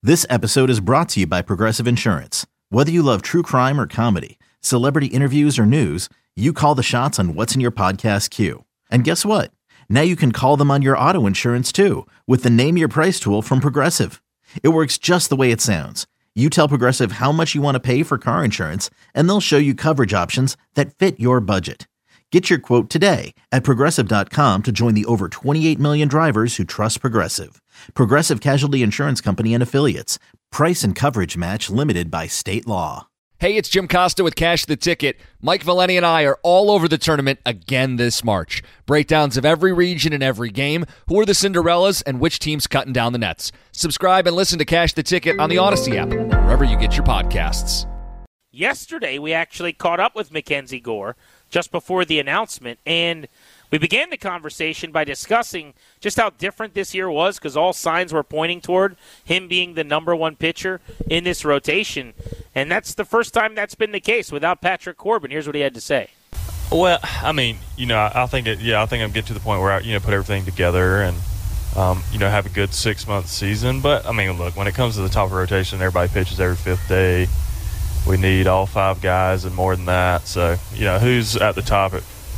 This episode is brought to you by Progressive Insurance. Whether you love true crime or comedy, celebrity interviews or news, you call the shots on what's in your podcast queue. And guess what? Now you can call them on your auto insurance too with the Name Your Price tool from Progressive. It works just the way it sounds. You tell Progressive how much you want to pay for car insurance, and they'll show you coverage options that fit your budget. Get your quote today at Progressive.com to join the over 28 million drivers who trust Progressive. Progressive Casualty Insurance Company and Affiliates. Price and coverage match limited by state law. Hey, it's Jim Costa with Cash the Ticket. Mike Valeni and I are all over the tournament again this March. Breakdowns of every region and every game, who are the Cinderellas, and which team's cutting down the nets. Subscribe and listen to Cash the Ticket on the Odyssey app, wherever you get your podcasts. Yesterday, we actually caught up with Mackenzie Gore just before the announcement, and we began the conversation by discussing just how different this year was, because all signs were pointing toward him being the number one pitcher in this rotation, and that's the first time that's been the case without Patrick Corbin. Here's what he had to say. Well, I mean, I think I'm getting to the point where I, put everything together and, have a good 6-month season. But, I mean, look, when it comes to the top of the rotation, everybody pitches every fifth day. We need all 5 guys and more than that. So, who's at the top,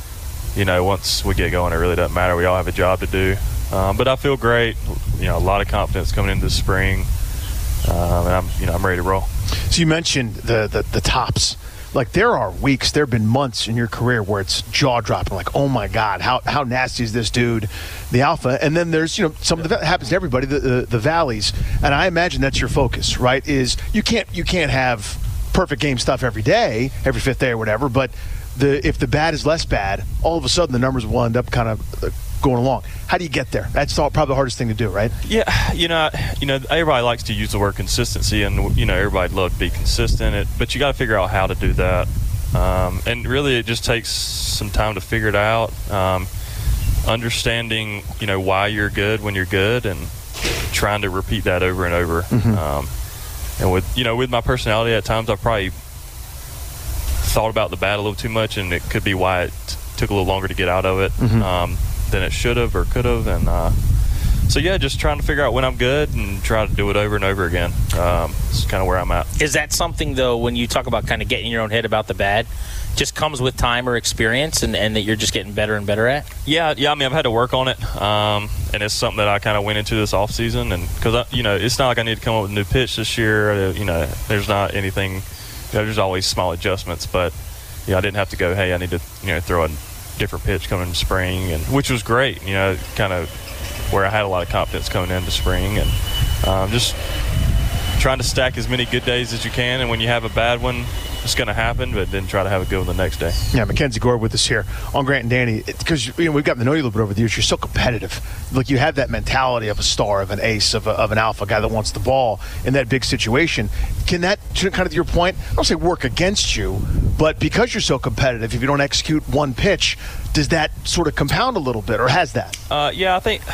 once we get going, it really doesn't matter. We all have a job to do. But I feel great. A lot of confidence coming into the spring. And I'm ready to roll. So you mentioned the tops. Like, there are weeks, there have been months in your career where it's jaw-dropping, like, oh, my God, how nasty is this dude, the alpha? And then there's, some of that happens to everybody, the valleys. And I imagine that's your focus, right, is you can't have perfect game stuff every day, every fifth day or whatever, but if the bad is less bad, all of a sudden the numbers will end up kind of going along. How do you get there? That's probably the hardest thing to do, right? Yeah, everybody likes to use the word consistency, and everybody'd love to be consistent, but you got to figure out how to do that. And really, it just takes some time to figure it out. Understanding, why you're good when you're good, and trying to repeat that over and over. Mm-hmm. And with my personality, at times I've probably thought about the bad a little too much, and it could be why it took a little longer to get out of it. Mm-hmm. Than it should have or could have. And just trying to figure out when I'm good and try to do it over and over again. It's kind of where I'm at. Is that something, though, when you talk about kind of getting in your own head about the bad, just comes with time or experience and that you're just getting better and better at? Yeah, I mean, I've had to work on it. And it's something that I kind of went into this offseason. And because, it's not like I need to come up with a new pitch this year. There's not anything, there's always small adjustments. But, I didn't have to go, hey, I need to, throw a different pitch coming in spring, and which was great, kind of where I had a lot of confidence coming into spring, and just trying to stack as many good days as you can, and when you have a bad one, it's going to happen, but then try to have a good one the next day. Yeah, Mackenzie Gore with us here on Grant and Danny, because we've gotten to know you a little bit over the years. You're so competitive. Like, you have that mentality of a star, of an ace, of an alpha guy that wants the ball in that big situation. Can that, kind of to your point, I don't say work against you, but because you're so competitive, if you don't execute one pitch, does that sort of compound a little bit, or has that? Yeah, I think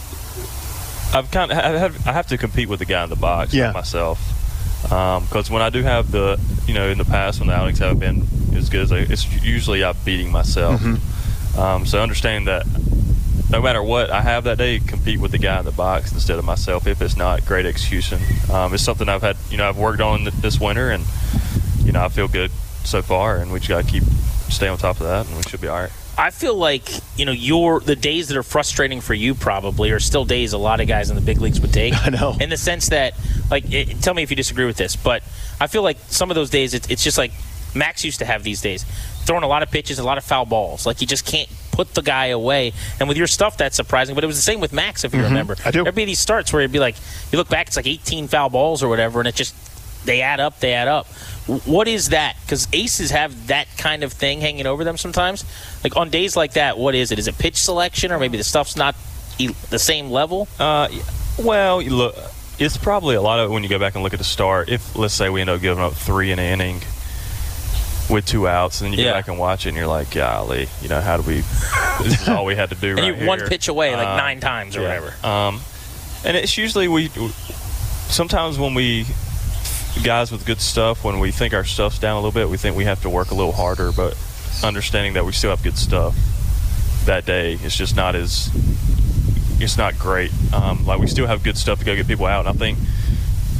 I have to compete with the guy in the box, not myself. Because when I do have in the past when the outings haven't been as good as it's usually I'm beating myself. Mm-hmm. So understanding that no matter what I have that day, compete with the guy in the box instead of myself if it's not great execution. It's something I've had, I've worked on this winter, and, I feel good so far, and we just got to stay on top of that, and we should be all right. I feel like, the days that are frustrating for you probably are still days a lot of guys in the big leagues would take. I know. In the sense that, tell me if you disagree with this, but I feel like some of those days, it's just like Max used to have these days. Throwing a lot of pitches, a lot of foul balls. Like, you just can't put the guy away. And with your stuff, that's surprising. But it was the same with Max, if you remember. I do. There'd be these starts where it'd be like, you look back, it's like 18 foul balls or whatever, and it just, they add up. What is that? Because aces have that kind of thing hanging over them sometimes. Like, on days like that, what is it? Is it pitch selection, or maybe the stuff's not the same level? Well, look, it's probably a lot of it when you go back and look at the start. If, let's say, we end up giving up 3 in an inning with 2 outs, and then you go back and watch it, and you're like, golly, how do we – this is all we had to do right here. And you're one pitch away, 9 times or whatever. And it's usually sometimes when we – guys with good stuff, when we think our stuff's down a little bit, we think we have to work a little harder, but understanding that we still have good stuff that day, it's just not great. Like, we still have good stuff to go get people out, and I think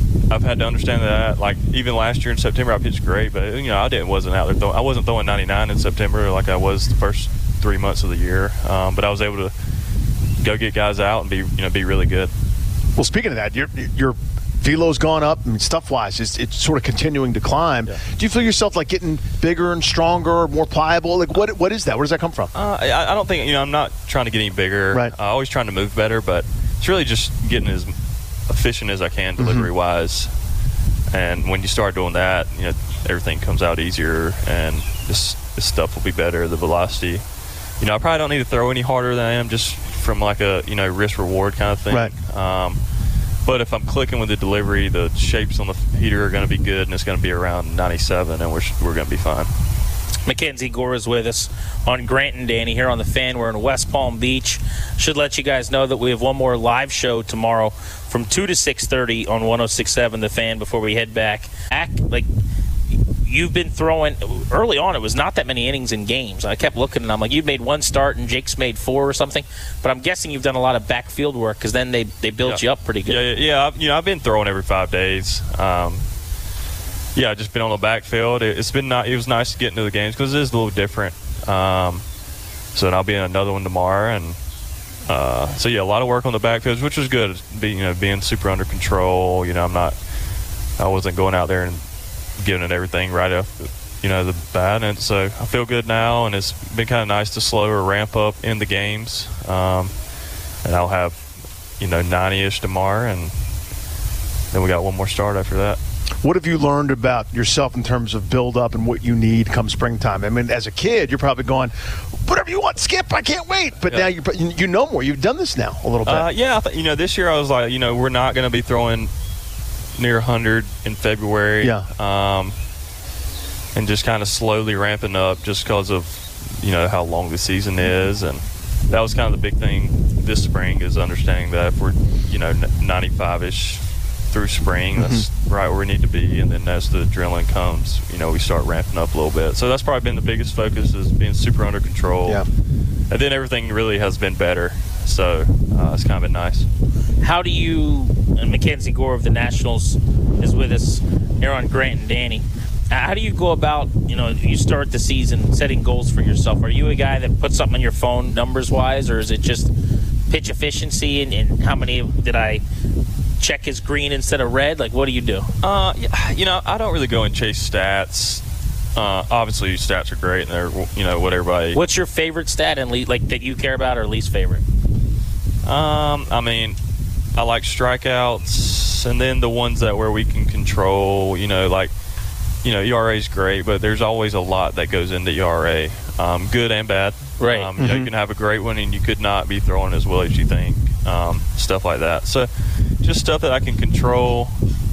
I've had to understand that. Like, even last year in September, I pitched great, but I wasn't out there I wasn't throwing 99 in September like I was the first 3 months of the year. But I was able to go get guys out and be really good. Well, speaking of that, your velo's gone up. I mean, stuff-wise, it's sort of continuing to climb. Yeah. Do you feel yourself like getting bigger and stronger, more pliable? Like, what is that? Where does that come from? I don't think I'm not trying to get any bigger. Right. I'm always trying to move better, but it's really just getting as efficient as I can delivery-wise. And when you start doing that, everything comes out easier, and this stuff will be better. The velocity. I probably don't need to throw any harder than I am, just from like a risk-reward kind of thing. Right. But if I'm clicking with the delivery, the shapes on the heater are going to be good, and it's going to be around 97, and we're going to be fine. Mackenzie Gore is with us on Grant and Danny here on The Fan. We're in West Palm Beach. Should let you guys know that we have one more live show tomorrow from 2 to 6:30 on 106.7 The Fan before we head back. Like, you've been throwing early on. It was not that many innings in games. I kept looking, and I'm like, you've made one start, and Jake's made 4 or something. But I'm guessing you've done a lot of backfield work because then they built you up pretty good. Yeah. I've been throwing every 5 days. I've just been on the backfield. It was nice to get into the games because it is a little different. So I'll be in another one tomorrow, and a lot of work on the backfield, which was good. Being super under control. I wasn't going out there and giving it everything right off the bat, and so I feel good now, and it's been kind of nice to slower ramp up in the games, and I'll have 90-ish tomorrow, and then we got one more start after that. What have you learned about yourself in terms of build up and what you need come springtime? I mean, as a kid, you're probably going, whatever you want, Skip, I can't wait. But now you know more. You've done this now a little bit. This year I was like, we're not going to be throwing near 100 in February. Yeah. And just kind of slowly ramping up just because of, how long the season is. And that was kind of the big thing this spring, is understanding that if we're, 95-ish through spring, that's right where we need to be. And then as the adrenaline comes, we start ramping up a little bit. So that's probably been the biggest focus, is being super under control. Yeah. And then everything really has been better. So it's kind of been nice. How do you, and Mackenzie Gore of the Nationals is with us here on Grant and Danny. How do you go about, you start the season setting goals for yourself? Are you a guy that puts something on your phone numbers-wise, or is it just pitch efficiency and how many did I check as green instead of red? Like, what do you do? I don't really go and chase stats. Obviously, stats are great, and they're, what everybody... What's your favorite stat and that you care about, or least favorite? I mean, I like strikeouts, and then the ones where we can control, ERA is great, but there's always a lot that goes into ERA, good and bad. Right. You can have a great one, and you could not be throwing as well as you think, stuff like that. So just stuff that I can control,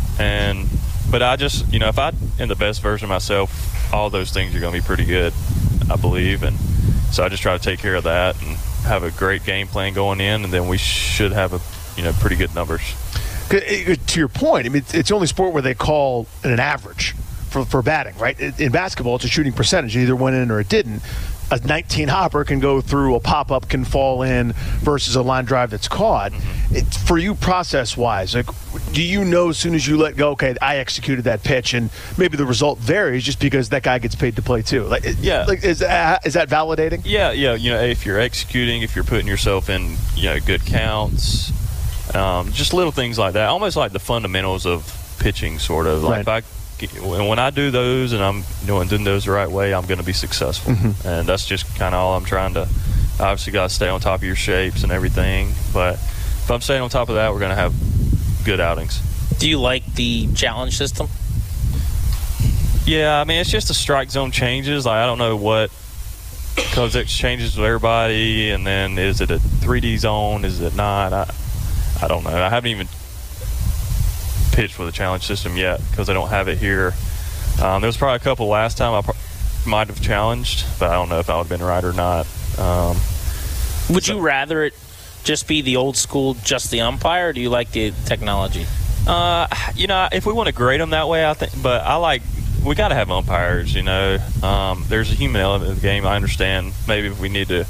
but I just, if I'm in the best version of myself, all those things are going to be pretty good, I believe, and so I just try to take care of that and have a great game plan going in, and then we should have pretty good numbers. To your point, I mean, it's the only sport where they call an average for batting, right? In basketball, it's a shooting percentage. It either went in or it didn't. A 19 hopper can go through, a pop-up can fall in versus a line drive that's caught. For you, process-wise, like, do you know as soon as you let go, okay, I executed that pitch, and maybe the result varies just because that guy gets paid to play too? Like, yeah. Like, is that validating? Yeah. If you're executing, if you're putting yourself in, good counts, just little things like that, almost like the fundamentals of pitching, sort of. Like, right. When I do those and I'm doing those the right way, I'm going to be successful. And that's just kind of all I'm trying to. Obviously, got to stay on top of your shapes and everything. But if I'm staying on top of that, we're going to have good outings. Do you like the challenge system? Yeah, I mean, it's just the strike zone changes. Like, I don't know what, because it changes with everybody. And then is it a 3D zone? Is it not? I don't know. I haven't even pitched with a challenge system yet because I don't have it here. There was probably a couple last time I might have challenged, but I don't know if I would have been right or not. Would you rather it just be the old school, just the umpire, or do you like the technology? If we want to grade them that way, I think. But we got to have umpires. There's a human element of the game. I understand. Maybe if we need to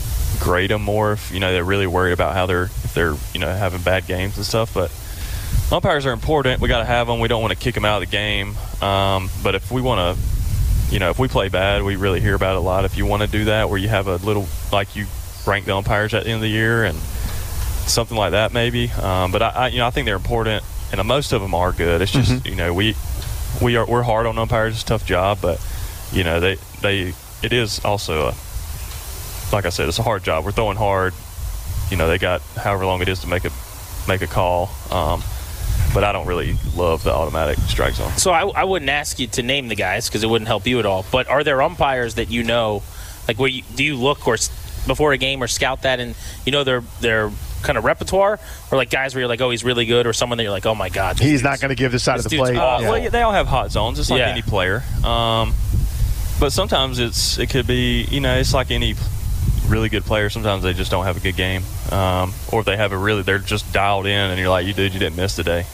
grade them more, if they're really worried about if they're having bad games and stuff, but. Umpires are important. We got to have them. We don't want to kick them out of the game. But if we want to, if we play bad, we really hear about it a lot. If you want to do that, where you have a little, like you rank the umpires at the end of the year and something like that, maybe. But I think they're important, and most of them are good. It's just we're hard on umpires. It's a tough job, but it is also like I said, it's a hard job. We're throwing hard. They got however long it is to make a call. But I don't really love the automatic strike zone. So I wouldn't ask you to name the guys because it wouldn't help you at all. But are there umpires that like do you look or before a game or scout that and their kind of repertoire, or like guys where you're like, oh, he's really good, or someone that you're like, oh my God, he's not going to give this side of the plate. Well, they all have hot zones. It's like any player. But sometimes it could be it's like any really good player. Sometimes they just don't have a good game, or if they have they're just dialed in, and you're like, you didn't miss today.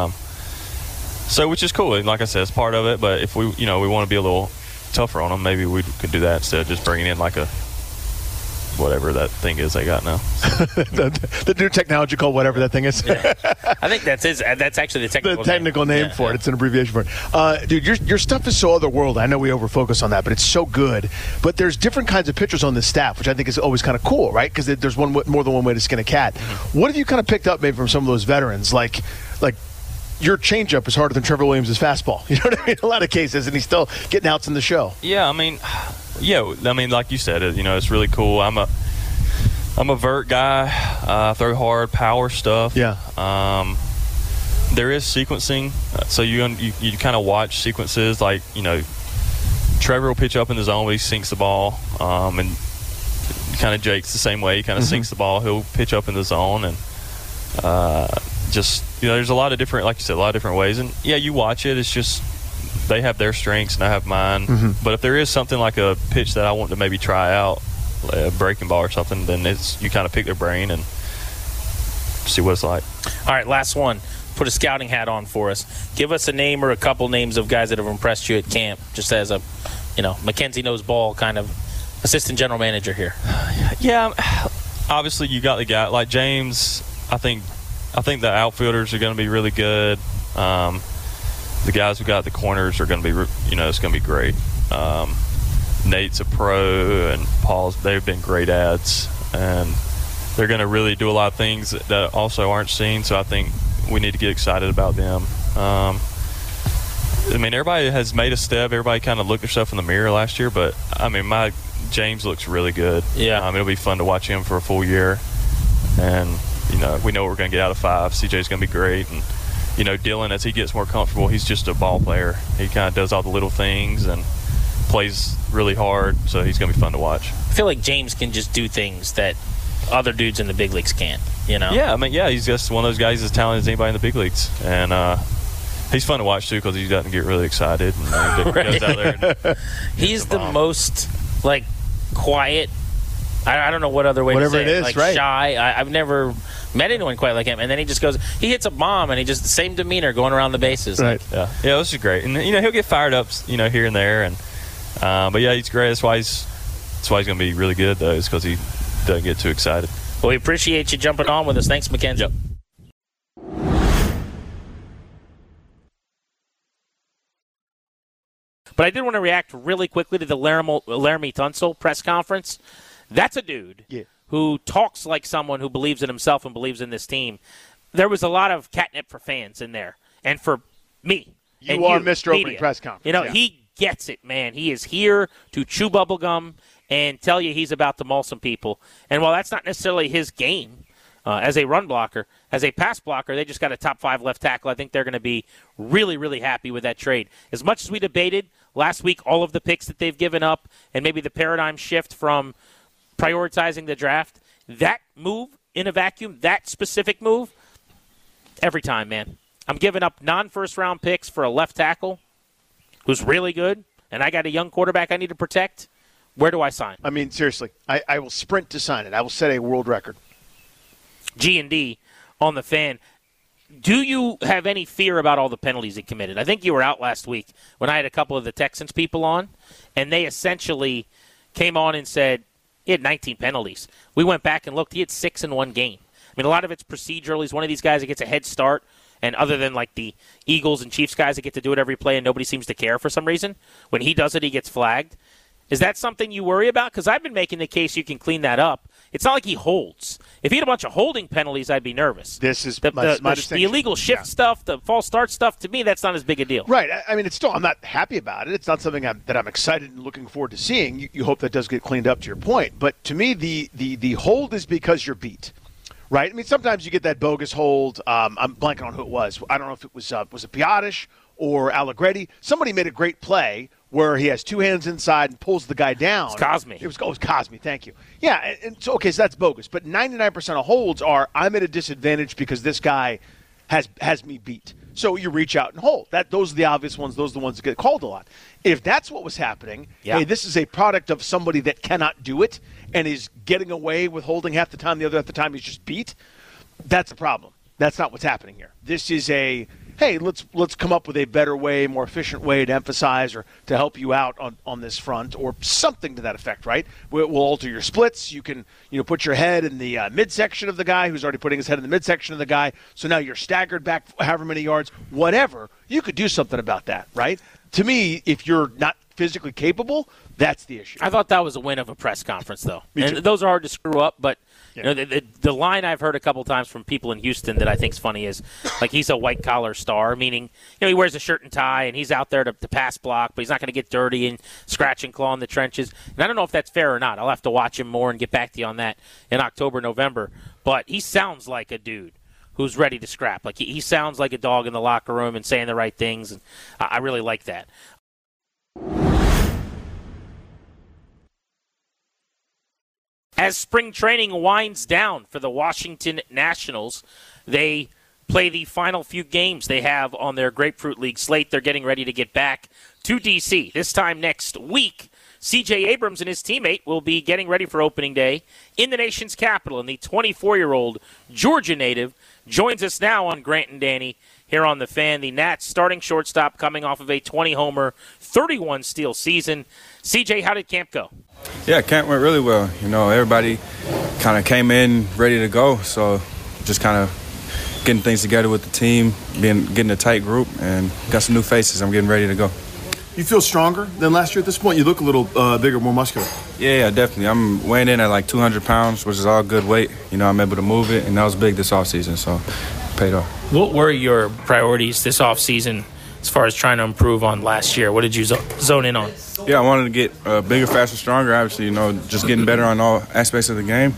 So which is cool, and like I said, it's part of it. But if we we want to be a little tougher on them, maybe we could do that instead of just bringing in like a whatever that thing is they got now. the new technology called whatever that thing is. Yeah. I think that's actually the technical name for it. It's an abbreviation for it. Dude, your stuff is so otherworldly. I know we over-focus on that, but it's so good. But there's different kinds of pitchers on this staff, which I think is always kind of cool, right? Because there's more than one way to skin a cat. Mm-hmm. What have you kind of picked up maybe from some of those veterans? Like your changeup is harder than Trevor Williams' fastball. You know what I mean? A lot of cases, and he's still getting outs in the show. Yeah, I mean, like you said, it's really cool. I'm a vert guy. Throw hard, power stuff. Yeah. There is sequencing, so you kind of watch sequences. Like Trevor will pitch up in the zone, but he sinks the ball, and kind of Jake's the same way. He kind of sinks the ball. He'll pitch up in the zone, and there's a lot of different, like you said, a lot of different ways. And you watch it. It's just they have their strengths and I have mine. Mm-hmm. But if there is something like a pitch that I want to maybe try out, a breaking ball or something, then you kind of pick their brain and see what it's like. All right, last one. Put a scouting hat on for us. Give us a name or a couple names of guys that have impressed you at camp, just as a, Mackenzie knows ball kind of assistant general manager here. Yeah, obviously you got the guy like James. I think the outfielders are going to be really good. The guys who got the corners are going to be, it's going to be great. Nate's a pro, and they've been great ads, and they're going to really do a lot of things that also aren't seen. So I think we need to get excited about them. Everybody has made a step. Everybody kind of looked themselves in the mirror last year, but my James looks really good. Yeah, it'll be fun to watch him for a full year, and we know we're going to get out of 5. CJ's going to be great, and Dylan, as he gets more comfortable, he's just a ball player. He kind of does all the little things and plays really hard, so he's going to be fun to watch. I feel like James can just do things that other dudes in the big leagues can't, Yeah, he's just one of those guys as talented as anybody in the big leagues. And he's fun to watch, too, because he doesn't get really excited. And he goes out there and he's the most, quiet. I don't know what other way Whatever to say it is, right. Shy. I've never met anyone quite like him. And then he just he hits a bomb, and he just the same demeanor going around the bases. Right. Yeah, this is great. And, he'll get fired up, here and there. And but, he's great. That's why he's going to be really good, though, is because he doesn't get too excited. Well, we appreciate you jumping on with us. Thanks, Mackenzie. Yep. But I did want to react really quickly to the Laramie Tunsil press conference. That's a dude who talks like someone who believes in himself and believes in this team. There was a lot of catnip for fans in there, and for me. You are Mr. Opening Press Conference. He gets it, man. He is here to chew bubblegum and tell you he's about to maul some people. And while that's not necessarily his game as a run blocker, as a pass blocker, they just got a top 5 left tackle. I think they're going to be really, really happy with that trade. As much as we debated last week all of the picks that they've given up and maybe the paradigm shift from prioritizing the draft, that move in a vacuum, that specific move, every time, man. I'm giving up non-first-round picks for a left tackle who's really good, and I got a young quarterback I need to protect. Where do I sign? Seriously, I will sprint to sign it. I will set a world record. G&D on the Fan. Do you have any fear about all the penalties he committed? I think you were out last week when I had a couple of the Texans people on, and they essentially came on and said he had 19 penalties. We went back and looked. He had 6 in one game. A lot of it's procedural. He's one of these guys that gets a head start And other than like the Eagles and Chiefs guys that get to do it every play and nobody seems to care for some reason, when he does it, he gets flagged. Is that something you worry about? Because I've been making the case you can clean that up. It's not like he holds. If he had a bunch of holding penalties, I'd be nervous. This is the distinction. illegal shift stuff, the false start stuff. To me, that's not as big a deal. Right. I mean, I'm not happy about it. It's not something that I'm excited and looking forward to seeing. You hope that does get cleaned up, to your point. But to me, the hold is because you're beat. Right? I mean, sometimes you get that bogus hold. I'm blanking on who it was. I don't know if it was it Piotish or Allegretti. Somebody made a great play where he has two hands inside and pulls the guy down. It's Cosme. It was Cosme, thank you. Yeah, and so that's bogus. But 99% of holds are, I'm at a disadvantage because this guy has me beat. So you reach out and hold. Those are the obvious ones. Those are the ones that get called a lot. If that's what was happening, hey, this is a product of somebody that cannot do it and is getting away with holding half the time, the other half the time he's just beat, that's a problem. That's not what's happening here. This is hey, let's come up with a better way, more efficient way to emphasize or to help you out on this front, or something to that effect, right? We'll alter your splits. You can put your head in the midsection of the guy who's already putting his head in the midsection of the guy, so now you're staggered back however many yards, whatever. You could do something about that, right? To me, if you're not physically capable, that's the issue. I thought that was a win of a press conference, though. Me too. And those are hard to screw up, but the line I've heard a couple times from people in Houston that I think is funny is, like, he's a white-collar star, meaning he wears a shirt and tie and he's out there to pass block, but he's not going to get dirty and scratch and claw in the trenches. And I don't know if that's fair or not. I'll have to watch him more and get back to you on that in October, November. But he sounds like a dude who's ready to scrap. Like, he sounds like a dog in the locker room and saying the right things, and I really like that. As spring training winds down for the Washington Nationals, they play the final few games they have on their Grapefruit League slate. They're getting ready to get back to D.C. This time next week, C.J. Abrams and his teammate will be getting ready for opening day in the nation's capital, and the 24-year-old Georgia native joins us now on Grant and Danny here on The Fan. The Nats starting shortstop coming off of a 20-homer, 31-steal season. C.J., how did camp go? Yeah, camp went really well. Everybody kind of came in ready to go, so just kind of getting things together with the team, getting a tight group, and got some new faces. I'm getting ready to go. You feel stronger than last year at this point? You look a little bigger, more muscular. Yeah, definitely. I'm weighing in at like 200 pounds, which is all good weight. I'm able to move it, and that was big this offseason, so paid off. What were your priorities this offseason as far as trying to improve on last year? What did you zone in on? Yeah, I wanted to get bigger, faster, stronger. Obviously, just getting better on all aspects of the game.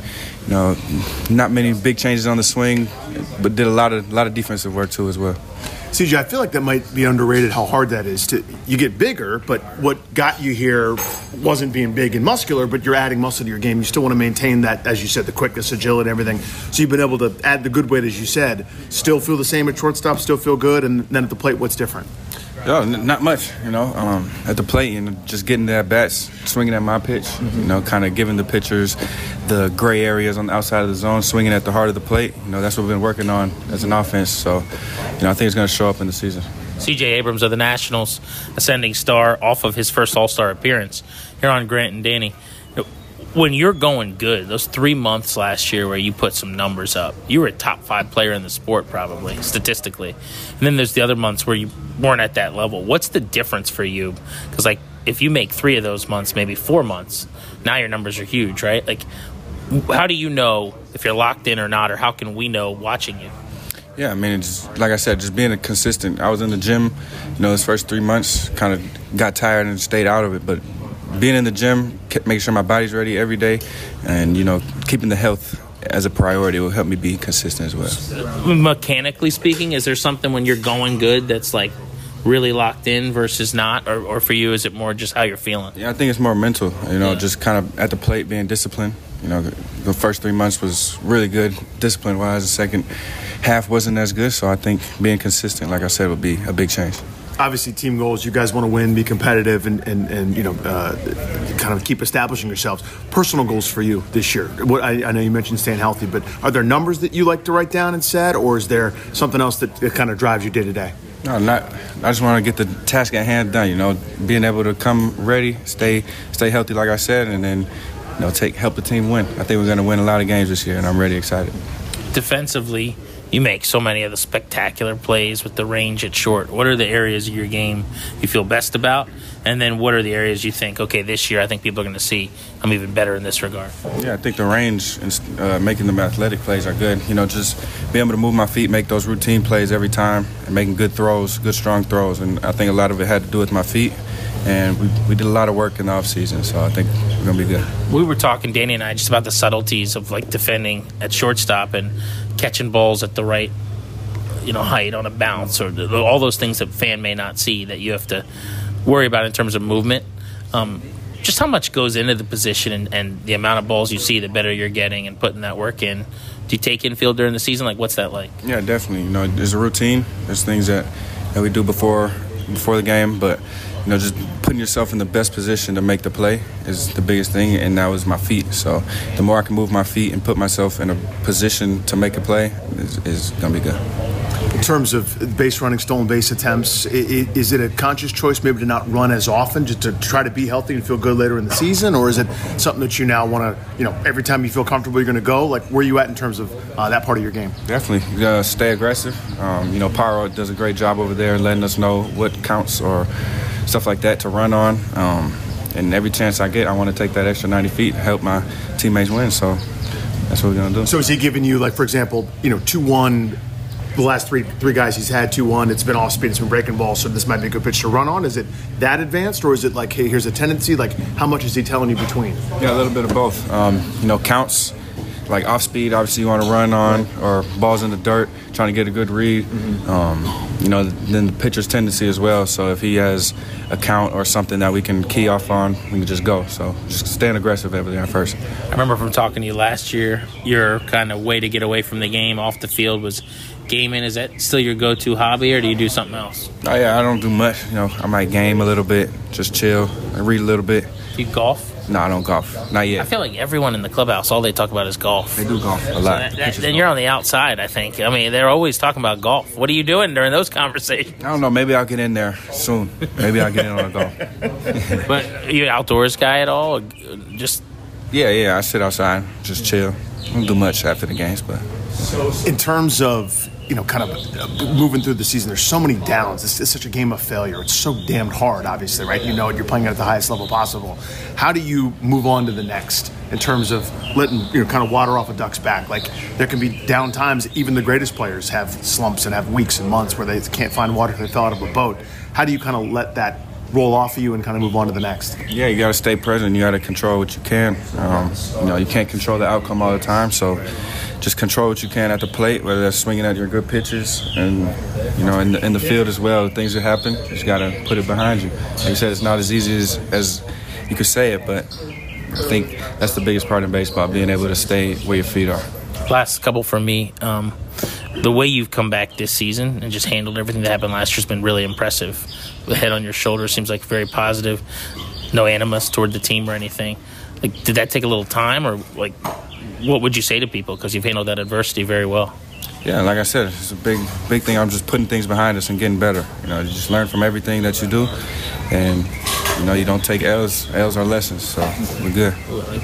Not many big changes on the swing, but did a lot of defensive work too as well. CJ, I feel like that might be underrated how hard that is. You get bigger, but what got you here wasn't being big and muscular, but you're adding muscle to your game. You still want to maintain that, as you said, the quickness, agility, everything. So you've been able to add the good weight, as you said, still feel the same at shortstop, still feel good, and then at the plate, what's different? Yeah, not much, at the plate, just getting the at-bats, swinging at my pitch, kind of giving the pitchers the gray areas on the outside of the zone, swinging at the heart of the plate. That's what we've been working on as an offense. So, I think it's going to show up in the season. C.J. Abrams of the Nationals, ascending star off of his first All-Star appearance here on Grant and Danny. When you're going good, those 3 months last year where you put some numbers up, you were a top 5 player in the sport probably, statistically. And then there's the other months where you weren't at that level. What's the difference for you? Because, if you make 3 of those months, maybe 4 months, now your numbers are huge, right? How do you know if you're locked in or not, or how can we know watching you? Yeah, just, like I said, just being consistent. I was in the gym, those first 3 months, kind of got tired and stayed out of it, but being in the gym, making sure my body's ready every day, and, keeping the health as a priority will help me be consistent as well. Mechanically speaking, is there something when you're going good that's, really locked in versus not? Or for you, is it more just how you're feeling? Yeah, I think it's more mental, just kind of at the plate being disciplined. The first 3 months was really good discipline-wise. The second half wasn't as good, so I think being consistent, like I said, would be a big change. Obviously, team goals, you guys want to win, be competitive, and kind of keep establishing yourselves. Personal goals for you this year. I know you mentioned staying healthy, but are there numbers that you like to write down and set, or is there something else that kind of drives you day to day? No, not. I just want to get the task at hand done. Being able to come ready, stay healthy, like I said, and then help the team win. I think we're going to win a lot of games this year, and I'm really excited. Defensively, you make so many of the spectacular plays with the range at short. What are the areas of your game you feel best about? And then what are the areas you think, okay, this year I think people are going to see I'm even better in this regard? Yeah, I think the range and making them athletic plays are good. Just being able to move my feet, make those routine plays every time, and making good throws, good strong throws. And I think a lot of it had to do with my feet. And we did a lot of work in the offseason, so I think we're going to be good. We were talking, Danny and I, just about the subtleties of defending at shortstop and catching balls at the right height on a bounce, or all those things that fan may not see that you have to worry about in terms of movement. Just how much goes into the position and the amount of balls you see, the better you're getting and putting that work in. Do you take infield during the season? What's that like? Yeah, definitely. There's a routine. There's things that we do before the game, but just putting yourself in the best position to make the play is the biggest thing, and that was my feet. So the more I can move my feet and put myself in a position to make a play is going to be good. In terms of base running, stolen base attempts, is it a conscious choice maybe to not run as often, just to try to be healthy and feel good later in the season? Or is it something that you now want to, every time you feel comfortable you're going to go? Where are you at in terms of that part of your game? Definitely. Stay aggressive. Pyro does a great job over there letting us know what counts or stuff like that to run on. And every chance I get, I want to take that extra 90 feet and help my teammates win. So that's what we're going to do. So is he giving you, for example, 2-1, the last three guys he's had 2-1, it's been off speed, it's been breaking balls, so this might be a good pitch to run on? Is it that advanced, or is it hey, here's a tendency? How much is he telling you between? Yeah, a little bit of both. Counts. Off speed, obviously you want to run on, or balls in the dirt, trying to get a good read. Mm-hmm. Then the pitcher's tendency as well. So if he has a count or something that we can key off on, we can just go. So just staying aggressive over there first. I remember from talking to you last year, your kind of way to get away from the game off the field was gaming. Is that still your go-to hobby, or do you do something else? Oh, yeah, I don't do much. I might game a little bit, just chill, and read a little bit. Do you golf? No, I don't golf. Not yet. I feel like everyone in the clubhouse, all they talk about is golf. They do golf a lot. Then you're on the outside, I think. I mean, they're always talking about golf. What are you doing during those conversations? I don't know. Maybe I'll get in there soon. Maybe I'll get in on the golf. But are you an outdoors guy at all? Or just Yeah. I sit outside, just chill. I don't do much after the games, but. In terms of kind of moving through the season, there's so many downs. It's such a game of failure. It's so damned hard, obviously, right? You're playing at the highest level possible. How do you move on to the next in terms of letting kind of water off a duck's back? There can be down times. Even the greatest players have slumps and have weeks and months where they can't find water if they fell out of a boat. How do you kind of let that roll off of you and kind of move on to the next? Yeah, you got to stay present. You got to control what you can. You can't control the outcome all the time, so just control what you can at the plate, whether that's swinging at your good pitches and, in the field as well. Things that happen, you just got to put it behind you. Like you said, it's not as easy as you could say it, but I think that's the biggest part in baseball, being able to stay where your feet are. Last couple from me. The way you've come back this season and just handled everything that happened last year has been really impressive. The head on your shoulder seems like very positive. No animus toward the team or anything. Did that take a little time, or what would you say to people? Because you've handled that adversity very well. Yeah, like I said, it's a big thing. I'm just putting things behind us and getting better. You just learn from everything that you do, and you don't take L's. L's are lessons, so we're good.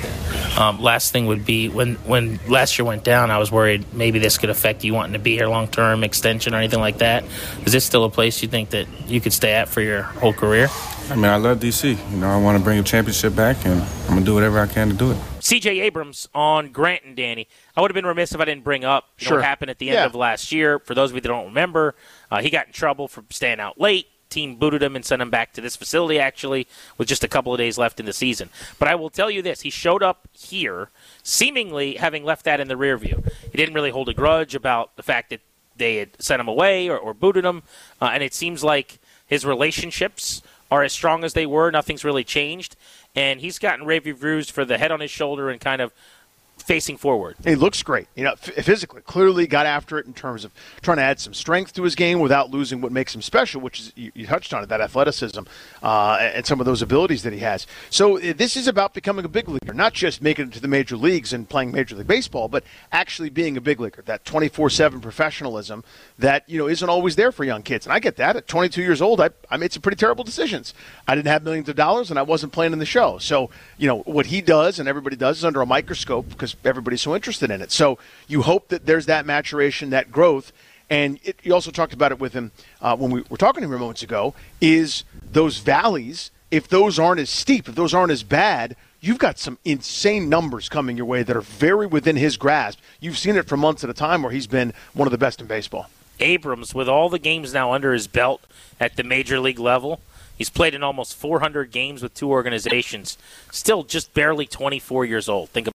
Last thing would be, when last year went down, I was worried maybe this could affect you wanting to be here long-term, extension or anything like that. Is this still a place you think that you could stay at for your whole career? I mean, I love D.C. I want to bring a championship back, and I'm going to do whatever I can to do it. C.J. Abrams on Grant and Danny. I would have been remiss if I didn't bring up what happened at the end of last year. For those of you that don't remember, he got in trouble for staying out late. Team booted him and sent him back to this facility, actually, with just a couple of days left in the season. But I will tell you this. He showed up here seemingly having left that in the rear view. He didn't really hold a grudge about the fact that they had sent him away or booted him. And it seems like his relationships are as strong as they were. Nothing's really changed. And he's gotten rave reviews for the head on his shoulder and kind of facing forward. He looks great, physically. Clearly got after it in terms of trying to add some strength to his game without losing what makes him special, which is, you touched on it, that athleticism and some of those abilities that he has. So this is about becoming a big leaguer, not just making it to the major leagues and playing Major League Baseball, but actually being a big leaguer, that 24/7 professionalism that, isn't always there for young kids. And I get that. At 22 years old, I made some pretty terrible decisions. I didn't have millions of dollars, and I wasn't playing in the show. So, what he does and everybody does is under a microscope, because everybody's so interested in it. So you hope that there's that maturation, that growth. And you also talked about it with him when we were talking to him moments ago, is those valleys, if those aren't as steep, if those aren't as bad, you've got some insane numbers coming your way that are very within his grasp. You've seen it for months at a time where he's been one of the best in baseball. Abrams, with all the games now under his belt at the major league level, he's played in almost 400 games with two organizations, still just barely 24 years old. Think about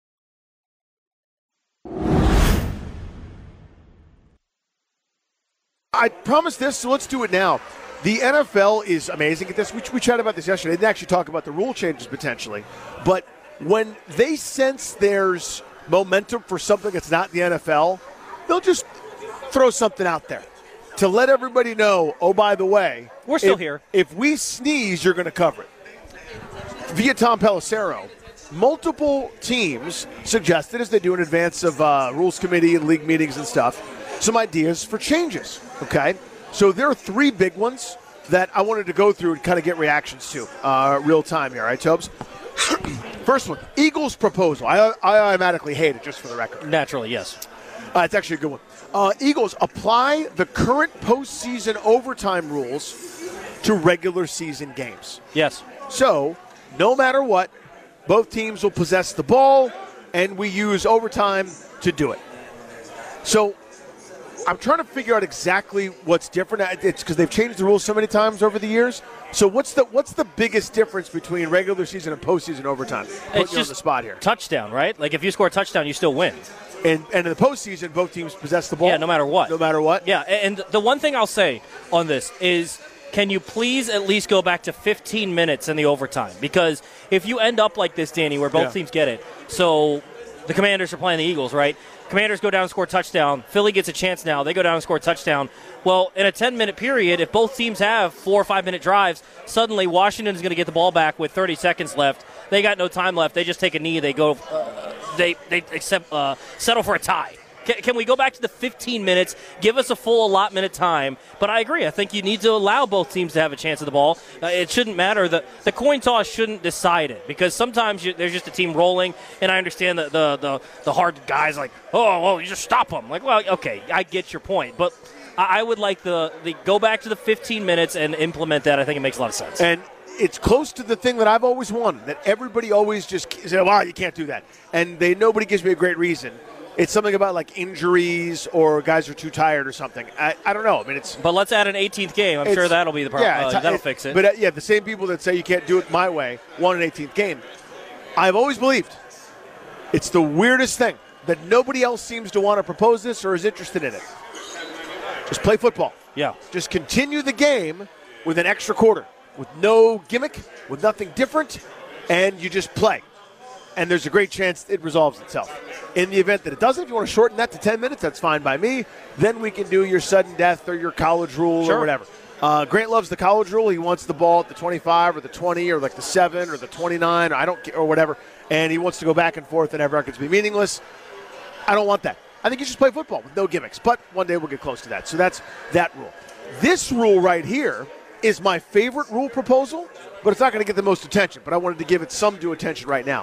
I promised this, so let's do it now. The NFL is amazing at this. We chatted about this yesterday. They didn't actually talk about the rule changes potentially. But when they sense there's momentum for something that's not the NFL, they'll just throw something out there to let everybody know, oh, by the way, we're still here. If we sneeze, you're going to cover it. Via Tom Pelissero, multiple teams suggested, as they do in advance of rules committee and league meetings and stuff, some ideas for changes, okay? So there are three big ones that I wanted to go through and kind of get reactions to real time here, right, Tobes? First one, Eagles' proposal. I automatically hate it, just for the record. Naturally, yes. It's actually a good one. Eagles, apply the current postseason overtime rules to regular season games. Yes. So, no matter what, both teams will possess the ball, and we use overtime to do it. So, I'm trying to figure out exactly what's different. It's because they've changed the rules so many times over the years. So what's the biggest difference between regular season and postseason overtime? It's just on the spot here. Touchdown, right? Like if you score a touchdown, you still win. And in the postseason, both teams possess the ball. Yeah, no matter what. No matter what. Yeah, and the one thing I'll say on this is, can you please at least go back to 15 minutes in the overtime? Because if you end up like this, Danny, where both teams get it, so the Commanders are playing the Eagles, right? Commanders go down and score a touchdown. Philly gets a chance now. They go down and score a touchdown. Well, in a 10-minute period, if both teams have 4 or 5-minute drives, suddenly Washington is going to get the ball back with 30 seconds left. They got no time left. They just take a knee. They go. They settle for a tie. Can we go back to the 15 minutes, give us a full allotment of time? But I agree. I think you need to allow both teams to have a chance at the ball. It shouldn't matter. The coin toss shouldn't decide it, because sometimes there's just a team rolling, and I understand the hard guys like, oh, well, you just stop them. Like, well, okay, I get your point. But I would like the go back to the 15 minutes and implement that. I think it makes a lot of sense. And it's close to the thing that I've always wanted, that everybody always just says, well, you can't do that. And nobody gives me a great reason. It's something about like injuries or guys are too tired or something. I don't know. I mean, but let's add an 18th game. I'm sure that'll be the problem. Yeah, that'll fix it. But the same people that say you can't do it my way want an 18th game. I've always believed it's the weirdest thing that nobody else seems to want to propose this or is interested in it. Just play football. Yeah. Just continue the game with an extra quarter, with no gimmick, with nothing different, and you just play. And there's a great chance it resolves itself. In the event that it doesn't, if you want to shorten that to 10 minutes, that's fine by me. Then we can do your sudden death or your college rule or whatever. Grant loves the college rule. He wants the ball at the 25 or the 20 or like the 7 or the 29 or whatever. And he wants to go back and forth and have records be meaningless. I don't want that. I think you should play football with no gimmicks. But one day we'll get close to that. So that's that rule. This rule right here is my favorite rule proposal, but it's not going to get the most attention. But I wanted to give it some due attention right now.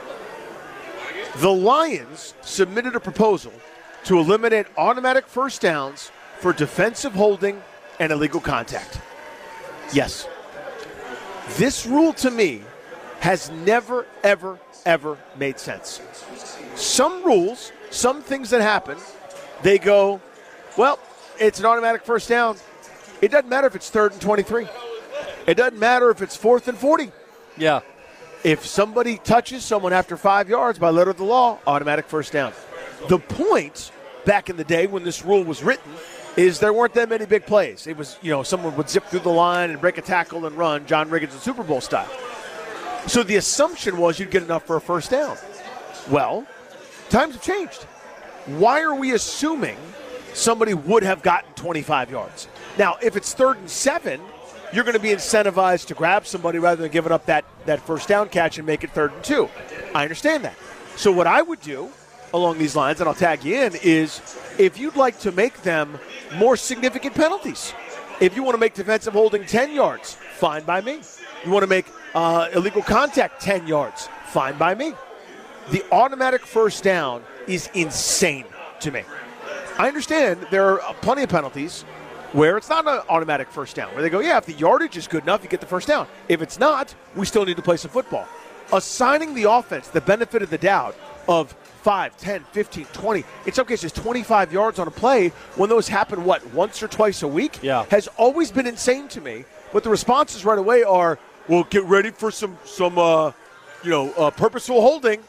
The Lions submitted a proposal to eliminate automatic first downs for defensive holding and illegal contact. Yes. This rule to me has never, ever, ever made sense. Some rules, some things that happen, they go, well, it's an automatic first down. It doesn't matter if it's 3rd and 23. It doesn't matter if it's 4th and 40. Yeah. If somebody touches someone after 5 yards by letter of the law, automatic first down. The point back in the day when this rule was written is there weren't that many big plays. It was, someone would zip through the line and break a tackle and run, John Riggins in Super Bowl style. So the assumption was you'd get enough for a first down. Well, times have changed. Why are we assuming somebody would have gotten 25 yards? Now, if it's 3rd and 7, you're going to be incentivized to grab somebody rather than giving up that first down catch and make it 3rd and 2. I understand that. So what I would do along these lines, and I'll tag you in, is if you'd like to make them more significant penalties. If you want to make defensive holding 10 yards, fine by me. You want to make illegal contact 10 yards, fine by me. the automatic first down is insane to me. I understand there are plenty of penalties where it's not an automatic first down, where they go, yeah, if the yardage is good enough, you get the first down. If it's not, we still need to play some football. Assigning the offense the benefit of the doubt of 5, 10, 15, 20, in some cases 25 yards on a play when those happen, once or twice a week, has always been insane to me. But the responses right away are, well, get ready for some purposeful holding.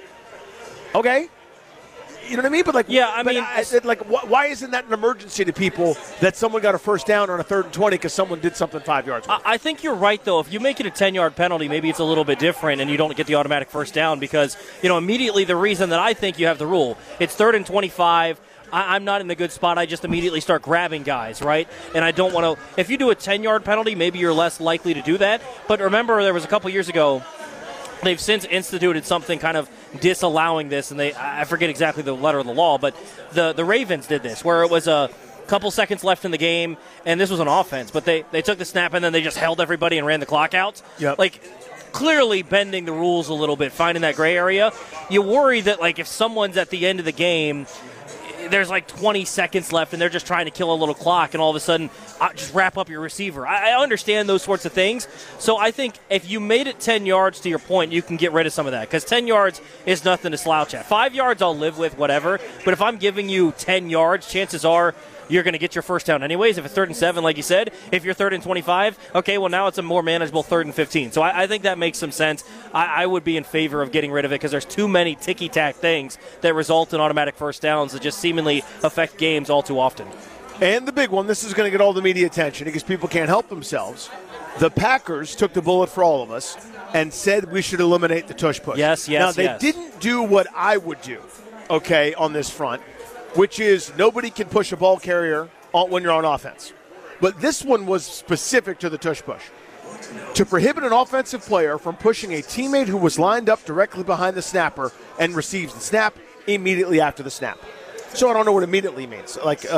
Okay. You know what I mean? But why isn't that an emergency to people that someone got a first down on a 3rd and 20 because someone did something 5 yards away? I think you're right, though. If you make it a 10-yard penalty, maybe it's a little bit different and you don't get the automatic first down because, immediately the reason that I think you have the rule, it's 3rd and 25. I'm not in the good spot. I just immediately start grabbing guys, right? And I don't want to – if you do a 10-yard penalty, maybe you're less likely to do that. But remember, there was a couple years ago – they've since instituted something kind of disallowing this, and I forget exactly the letter of the law, but the Ravens did this, where it was a couple seconds left in the game, and this was an offense, but they took the snap and then they just held everybody and ran the clock out. Yep. Clearly bending the rules a little bit, finding that gray area. You worry that, if someone's at the end of the game, there's 20 seconds left and they're just trying to kill a little clock and all of a sudden just wrap up your receiver. I understand those sorts of things. So I think if you made it 10 yards, to your point, you can get rid of some of that because 10 yards is nothing to slouch at. 5 yards I'll live with, whatever. But if I'm giving you 10 yards, chances are you're going to get your first down anyways. If it's 3rd and 7, like you said, if you're 3rd and 25, okay, well now it's a more manageable 3rd and 15. So I think that makes some sense. I would be in favor of getting rid of it because there's too many ticky-tack things that result in automatic first downs that just seemingly affect games all too often. And the big one, this is going to get all the media attention because people can't help themselves. The Packers took the bullet for all of us and said we should eliminate the tush push. Yes. Now, they didn't do what I would do, okay, on this front, which is nobody can push a ball carrier when you're on offense. But this one was specific to the tush push. To prohibit an offensive player from pushing a teammate who was lined up directly behind the snapper and receives the snap immediately after the snap. So I don't know what immediately means.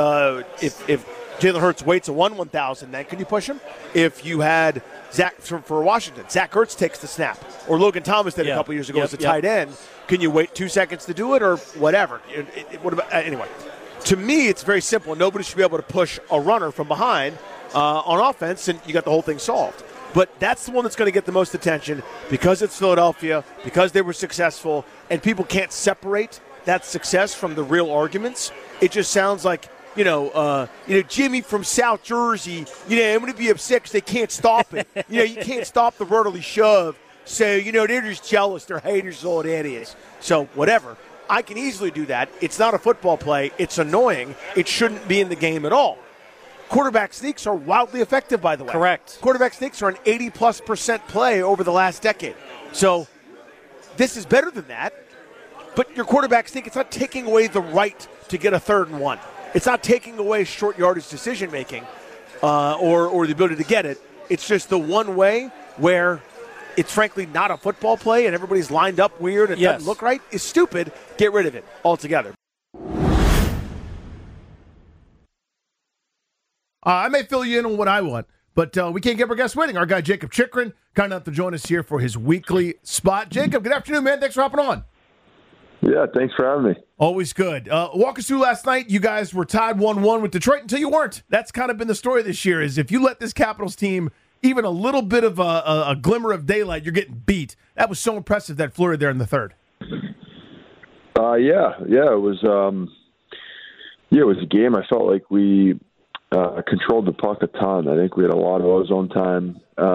If Jalen Hurts waits a 1/1000, then can you push him? If you had for Washington, Zach Ertz takes the snap, or Logan Thomas did a couple years ago as a tight end, can you wait 2 seconds to do it or whatever? Anyway, to me, it's very simple. Nobody should be able to push a runner from behind on offense, and you got the whole thing solved. But that's the one that's going to get the most attention because it's Philadelphia, because they were successful, and people can't separate that success from the real arguments. It just sounds like, Jimmy from South Jersey, I'm going to be upset because they can't stop it. You can't stop the brotherly shove. So, they're just jealous. They're haters, old idiots. So, whatever. I can easily do that. It's not a football play. It's annoying. It shouldn't be in the game at all. Quarterback sneaks are wildly effective, by the way. Correct. Quarterback sneaks are an 80+% play over the last decade. So, this is better than that. But your quarterback sneak, it's not taking away the right to get a 3rd and 1. It's not taking away short yardage decision-making or the ability to get it. It's just the one way where it's frankly not a football play and everybody's lined up weird and doesn't look right. It's stupid. Get rid of it altogether. I may fill you in on what I want, but we can't get our guest waiting. Our guy Jacob Chikrin, kind enough to join us here for his weekly spot. Jacob, good afternoon, man. Thanks for hopping on. Yeah, thanks for having me. Always good. Walk us through last night. You guys were tied 1-1 with Detroit until you weren't. That's kind of been the story this year, is if you let this Capitals team even a little bit of a glimmer of daylight, you're getting beat. That was so impressive, that flurry there in the third. Yeah, it was a game. I felt like we controlled the puck a ton. I think we had a lot of ozone time.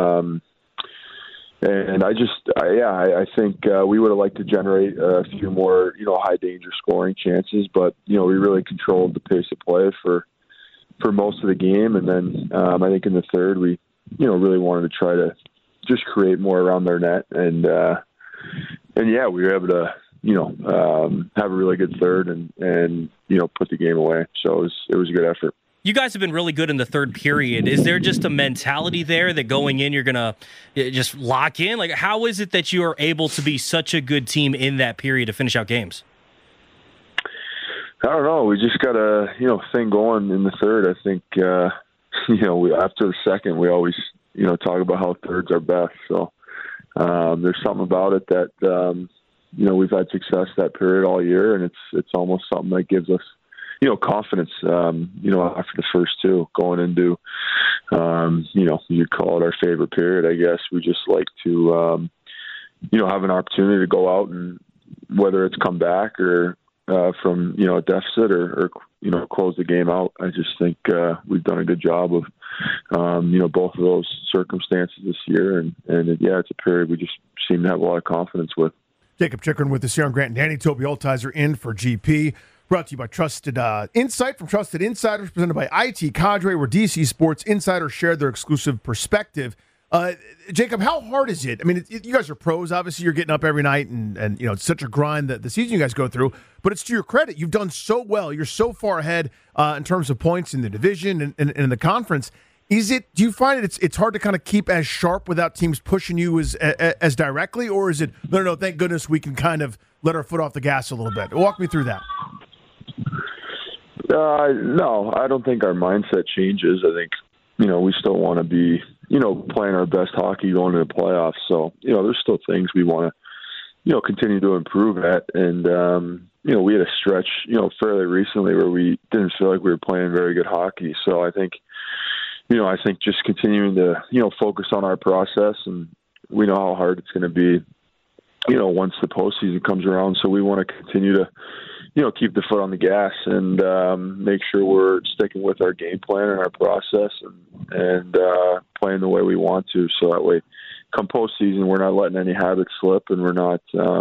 And I think we would have liked to generate a few more, high danger scoring chances, but we really controlled the pace of play for most of the game. And then I think in the third we, really wanted to try to just create more around their net, and we were able to, have a really good third and put the game away. So it was a good effort. You guys have been really good in the third period. Is there just a mentality there that going in you're going to just lock in? Like, how is it that you are able to be such a good team in that period to finish out games? I don't know. We just got a, thing going in the third. I think, after the second, we always, talk about how thirds are best. So there's something about it that, we've had success that period all year, and it's almost something that gives us, confidence, after the first two going into, you call it our favorite period, I guess. We just like to, have an opportunity to go out and whether it's come back or from, a deficit or close the game out. I just think we've done a good job of, both of those circumstances this year. And it's a period we just seem to have a lot of confidence with. Jacob Chikrin with us here on Grant and Danny. Toby Altizer in for GP. Brought to you by Trusted Insight from Trusted Insiders, presented by IT Cadre, where DC Sports Insiders share their exclusive perspective. Jacob, how hard is it? I mean, you guys are pros. Obviously, you're getting up every night, and it's such a grind that the season you guys go through. But it's to your credit. You've done so well. You're so far ahead in terms of points in the division and in the conference. Do you find it's hard to kind of keep as sharp without teams pushing you as directly, or is it no? Thank goodness we can kind of let our foot off the gas a little bit. Walk me through that. No, I don't think our mindset changes. I think we still want to be playing our best hockey going to the playoffs. So there's still things we want to continue to improve at. And we had a stretch fairly recently where we didn't feel like we were playing very good hockey. So I think just continuing to, focus on our process, and we know how hard it's going to be, once the postseason comes around. So we want to continue to, keep the foot on the gas and make sure we're sticking with our game plan and our process and playing the way we want to. So that way, come postseason, we're not letting any habits slip, and we're not,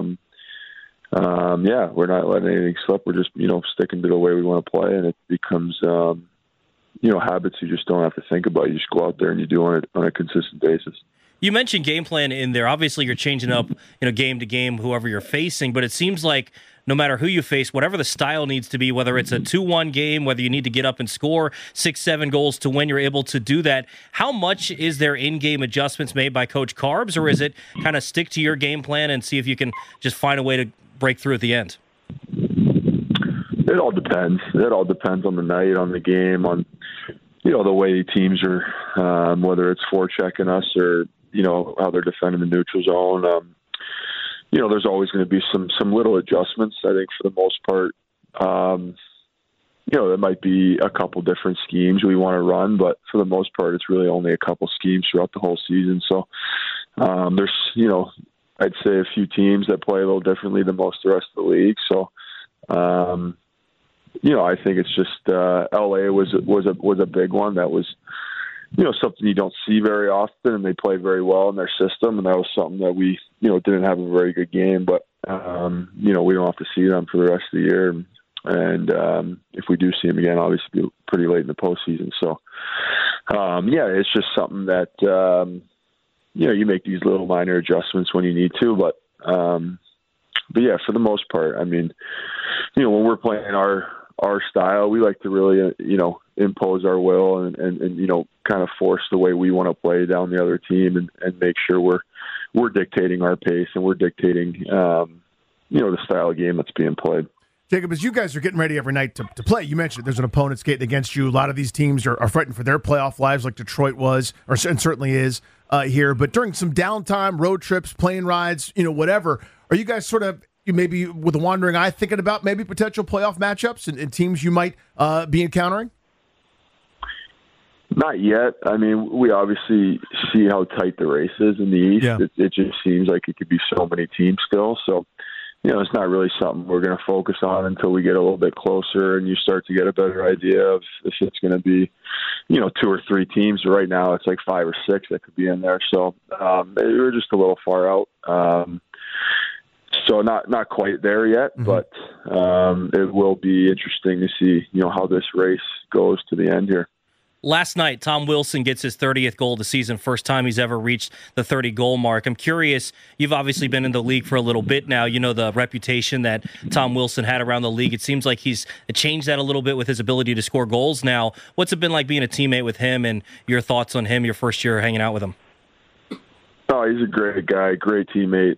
we're not letting anything slip. We're just, sticking to the way we want to play, and it becomes, habits you just don't have to think about. You just go out there and you do it on a consistent basis. You mentioned game plan in there. Obviously, you're changing up, game to game, whoever you're facing, but it seems like no matter who you face, whatever the style needs to be, whether it's a 2-1 game, whether you need to get up and score 6-7 goals to win, you're able to do that. How much is there in-game adjustments made by Coach Carbs, or is it kind of stick to your game plan and see if you can just find a way to break through at the end? It all depends. It all depends on the night, on the game, on the way teams are, whether it's forechecking us or how they're defending the neutral zone. There's always going to be some little adjustments. I think for the most part, there might be a couple different schemes we want to run, but for the most part, it's really only a couple schemes throughout the whole season. So there's I'd say a few teams that play a little differently than most of the rest of the league. So I think it's just LA was a big one that was something you don't see very often, and they play very well in their system, and that was something that we didn't have a very good game, but we don't have to see them for the rest of the year, and if we do see them again, obviously it'll be pretty late in the postseason. So it's just something that you make these little minor adjustments when you need to, but yeah, for the most part, I mean, when we're playing our style, we like to really, impose our will and kind of force the way we want to play down the other team and make sure we're dictating our pace and we're dictating, the style of game that's being played. Jacob, as you guys are getting ready every night to play, you mentioned there's an opponent skating against you. A lot of these teams are fighting for their playoff lives, like Detroit was, and certainly is here. But during some downtime, road trips, plane rides, whatever, are you guys sort of maybe with a wandering eye thinking about maybe potential playoff matchups and teams you might be encountering? Not yet. I mean, we obviously see how tight the race is in the East. Yeah. It just seems like it could be so many teams still. So, it's not really something we're going to focus on until we get a little bit closer and you start to get a better idea of if it's going to be, 2 or 3 teams. Right now, it's like 5 or 6 that could be in there. So we're just a little far out. So not quite there yet, but it will be interesting to see, how this race goes to the end here. Last night, Tom Wilson gets his 30th goal of the season, first time he's ever reached the 30-goal mark. I'm curious, you've obviously been in the league for a little bit now. You know the reputation that Tom Wilson had around the league. It seems like he's changed that a little bit with his ability to score goals now. What's it been like being a teammate with him, and your thoughts on him your first year hanging out with him? Oh, he's a great guy, great teammate.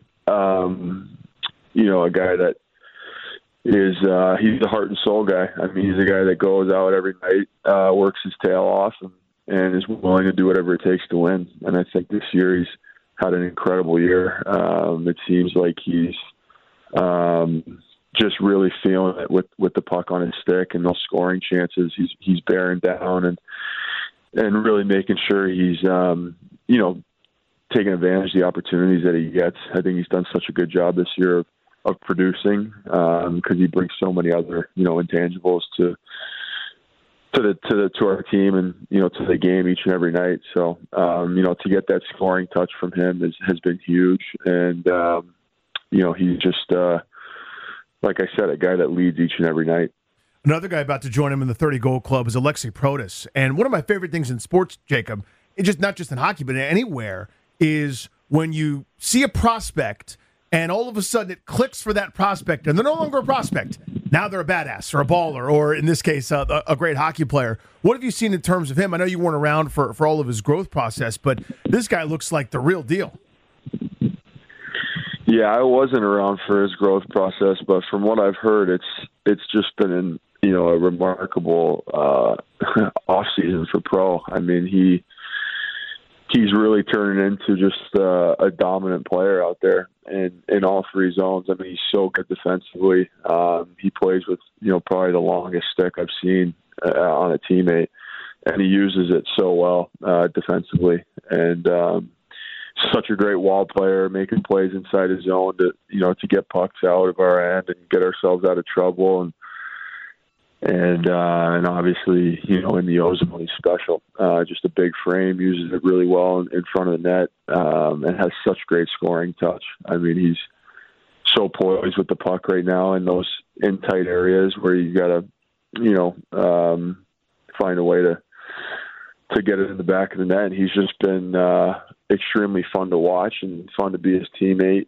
A guy that is he's a heart and soul guy. I mean, he's a guy that goes out every night, works his tail off, and is willing to do whatever it takes to win. And I think this year he's had an incredible year. It seems like he's just really feeling it with the puck on his stick and those scoring chances. He's bearing down and really making sure he's taking advantage of the opportunities that he gets. I think he's done such a good job this year of producing because he brings so many other intangibles to our team and to the game each and every night. So to get that scoring touch from him has been huge, and he's just like I said, a guy that leads each and every night. Another guy about to join him in the 30-goal club is Alexei Protas. And one of my favorite things in sports, Jacob, not just in hockey but anywhere, is when you see a prospect and all of a sudden it clicks for that prospect and they're no longer a prospect. Now they're a badass or a baller or, in this case, a great hockey player. What have you seen in terms of him? I know you weren't around for all of his growth process, but this guy looks like the real deal. Yeah, I wasn't around for his growth process, but from what I've heard, it's just been a remarkable off season for Pro. I mean, he's really turning into just a dominant player out there in all three zones. I mean, he's so good defensively. He plays with probably the longest stick I've seen on a teammate, and he uses it so well defensively. And such a great wall player, making plays inside his zone to get pucks out of our end and get ourselves out of trouble. And obviously, in the O-zone, he's special. Just a big frame, uses it really well in front of the net, and has such great scoring touch. I mean, he's so poised with the puck right now in those in tight areas where you got to, find a way to get it in the back of the net. And he's just been extremely fun to watch and fun to be his teammate.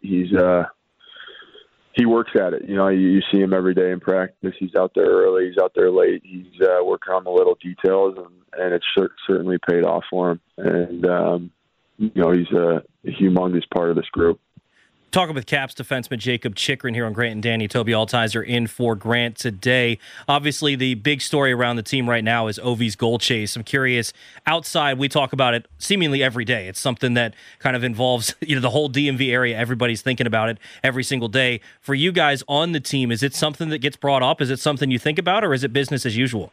He works at it. You see him every day in practice. He's out there early. He's out there late. He's working on the little details, and it's certainly paid off for him. And, he's a humongous part of this group. Talking with Caps defenseman Jakob Chychrun here on Grant and Danny. Toby Altizer in for Grant today. Obviously, the big story around the team right now is Ovi's goal chase. I'm curious, outside, we talk about it seemingly every day. It's something that kind of involves the whole DMV area. Everybody's thinking about it every single day. For you guys on the team, is it something that gets brought up? Is it something you think about, or is it business as usual?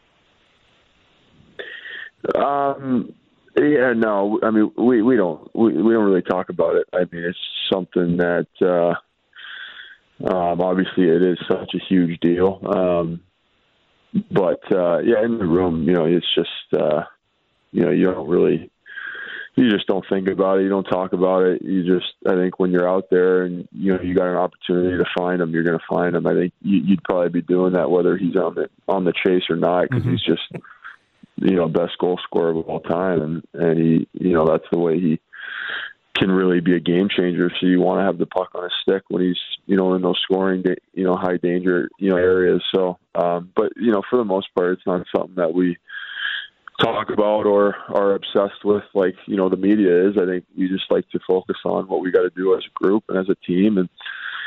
Yeah, no. I mean, we don't really talk about it. I mean, it's something that obviously it is such a huge deal. But in the room, it's just you just don't think about it. You don't talk about it. I think when you're out there and you got an opportunity to find him, you're going to find him. I think you'd probably be doing that whether he's on the chase or not, because he's just best goal scorer of all time, and he, that's the way he can really be a game changer. So you want to have the puck on his stick when he's, in those scoring, high danger, areas. So, but for the most part, it's not something that we talk about or are obsessed with like, the media is. I think we just like to focus on what we got to do as a group and as a team, and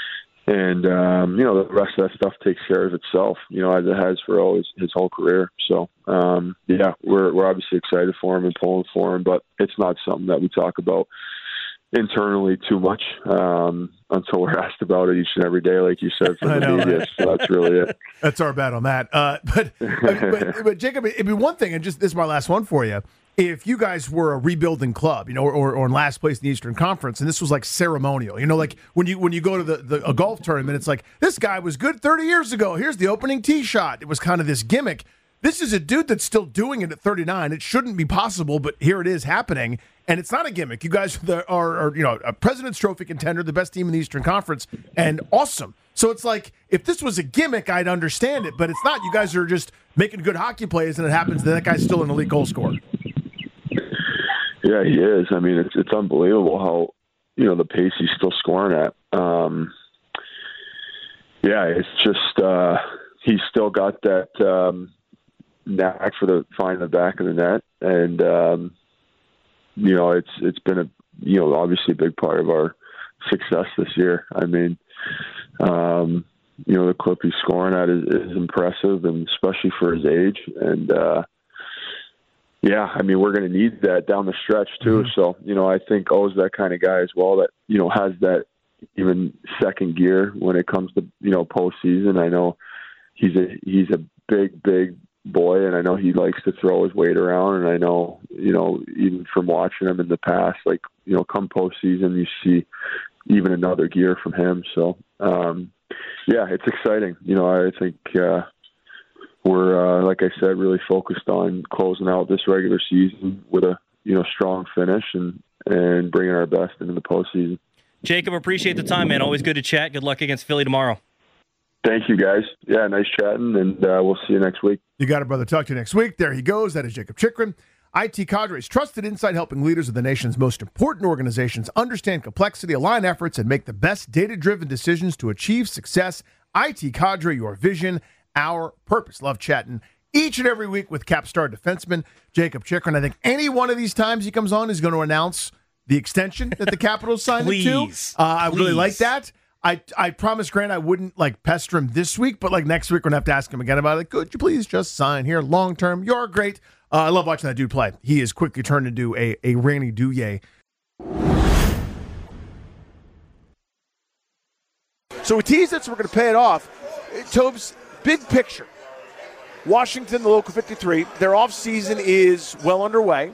the rest of that stuff takes care of itself, as it has for his whole career. So, we're obviously excited for him and pulling for him, but it's not something that we talk about internally too much until we're asked about it each and every day, like you said, from the media. So that's really it. That's our bet on that. But Jacob, it'd be one thing, and just this is my last one for you. If you guys were a rebuilding club, or in last place in the Eastern Conference, and this was like ceremonial, like when you go to a golf tournament, it's like, this guy was good 30 years ago. Here's the opening tee shot. It was kind of this gimmick. This is a dude that's still doing it at 39. It shouldn't be possible, but here it is happening, and it's not a gimmick. You guys are a President's Trophy contender, the best team in the Eastern Conference, and awesome. So it's like, if this was a gimmick, I'd understand it, but it's not. You guys are just making good hockey plays, and it happens that guy's still an elite goal scorer. Yeah, he is. I mean, it's unbelievable how, the pace he's still scoring at. It's just he's still got that knack for finding the back of the net, and it's been obviously a big part of our success this year. I mean, the clip he's scoring at is impressive, and especially for his age, and I mean, we're going to need that down the stretch too. So, I think O's that kind of guy as well that, has that even second gear when it comes to, postseason. I know he's a big boy, and I know he likes to throw his weight around, and I know, even from watching him in the past, like, come postseason, you see even another gear from him. So, it's exciting. I think we're, like I said, really focused on closing out this regular season with a, strong finish and bringing our best into the postseason. Jacob, appreciate the time, man. Always good to chat. Good luck against Philly tomorrow. Thank you, guys. Yeah, nice chatting, and we'll see you next week. You got it, brother. Talk to you next week. There he goes. That is Jacob Chychrun. IT Cadre's trusted insight, helping leaders of the nation's most important organizations understand complexity, align efforts, and make the best data-driven decisions to achieve success. IT Cadre, your vision, our purpose. Love chatting each and every week with Capstar defenseman Jacob Chychrun. I think any one of these times he comes on is going to announce the extension that the Capitals signed him to. I really like that. I promised Grant I wouldn't pester him this week, but next week we're going to have to ask him again about it. Could you please just sign here long term? You're great. I love watching that dude play. He has quickly turned into a Randy Douye. So we teased it, so we're going to pay it off. Tobes, big picture. Washington, the local 53, their offseason is well underway.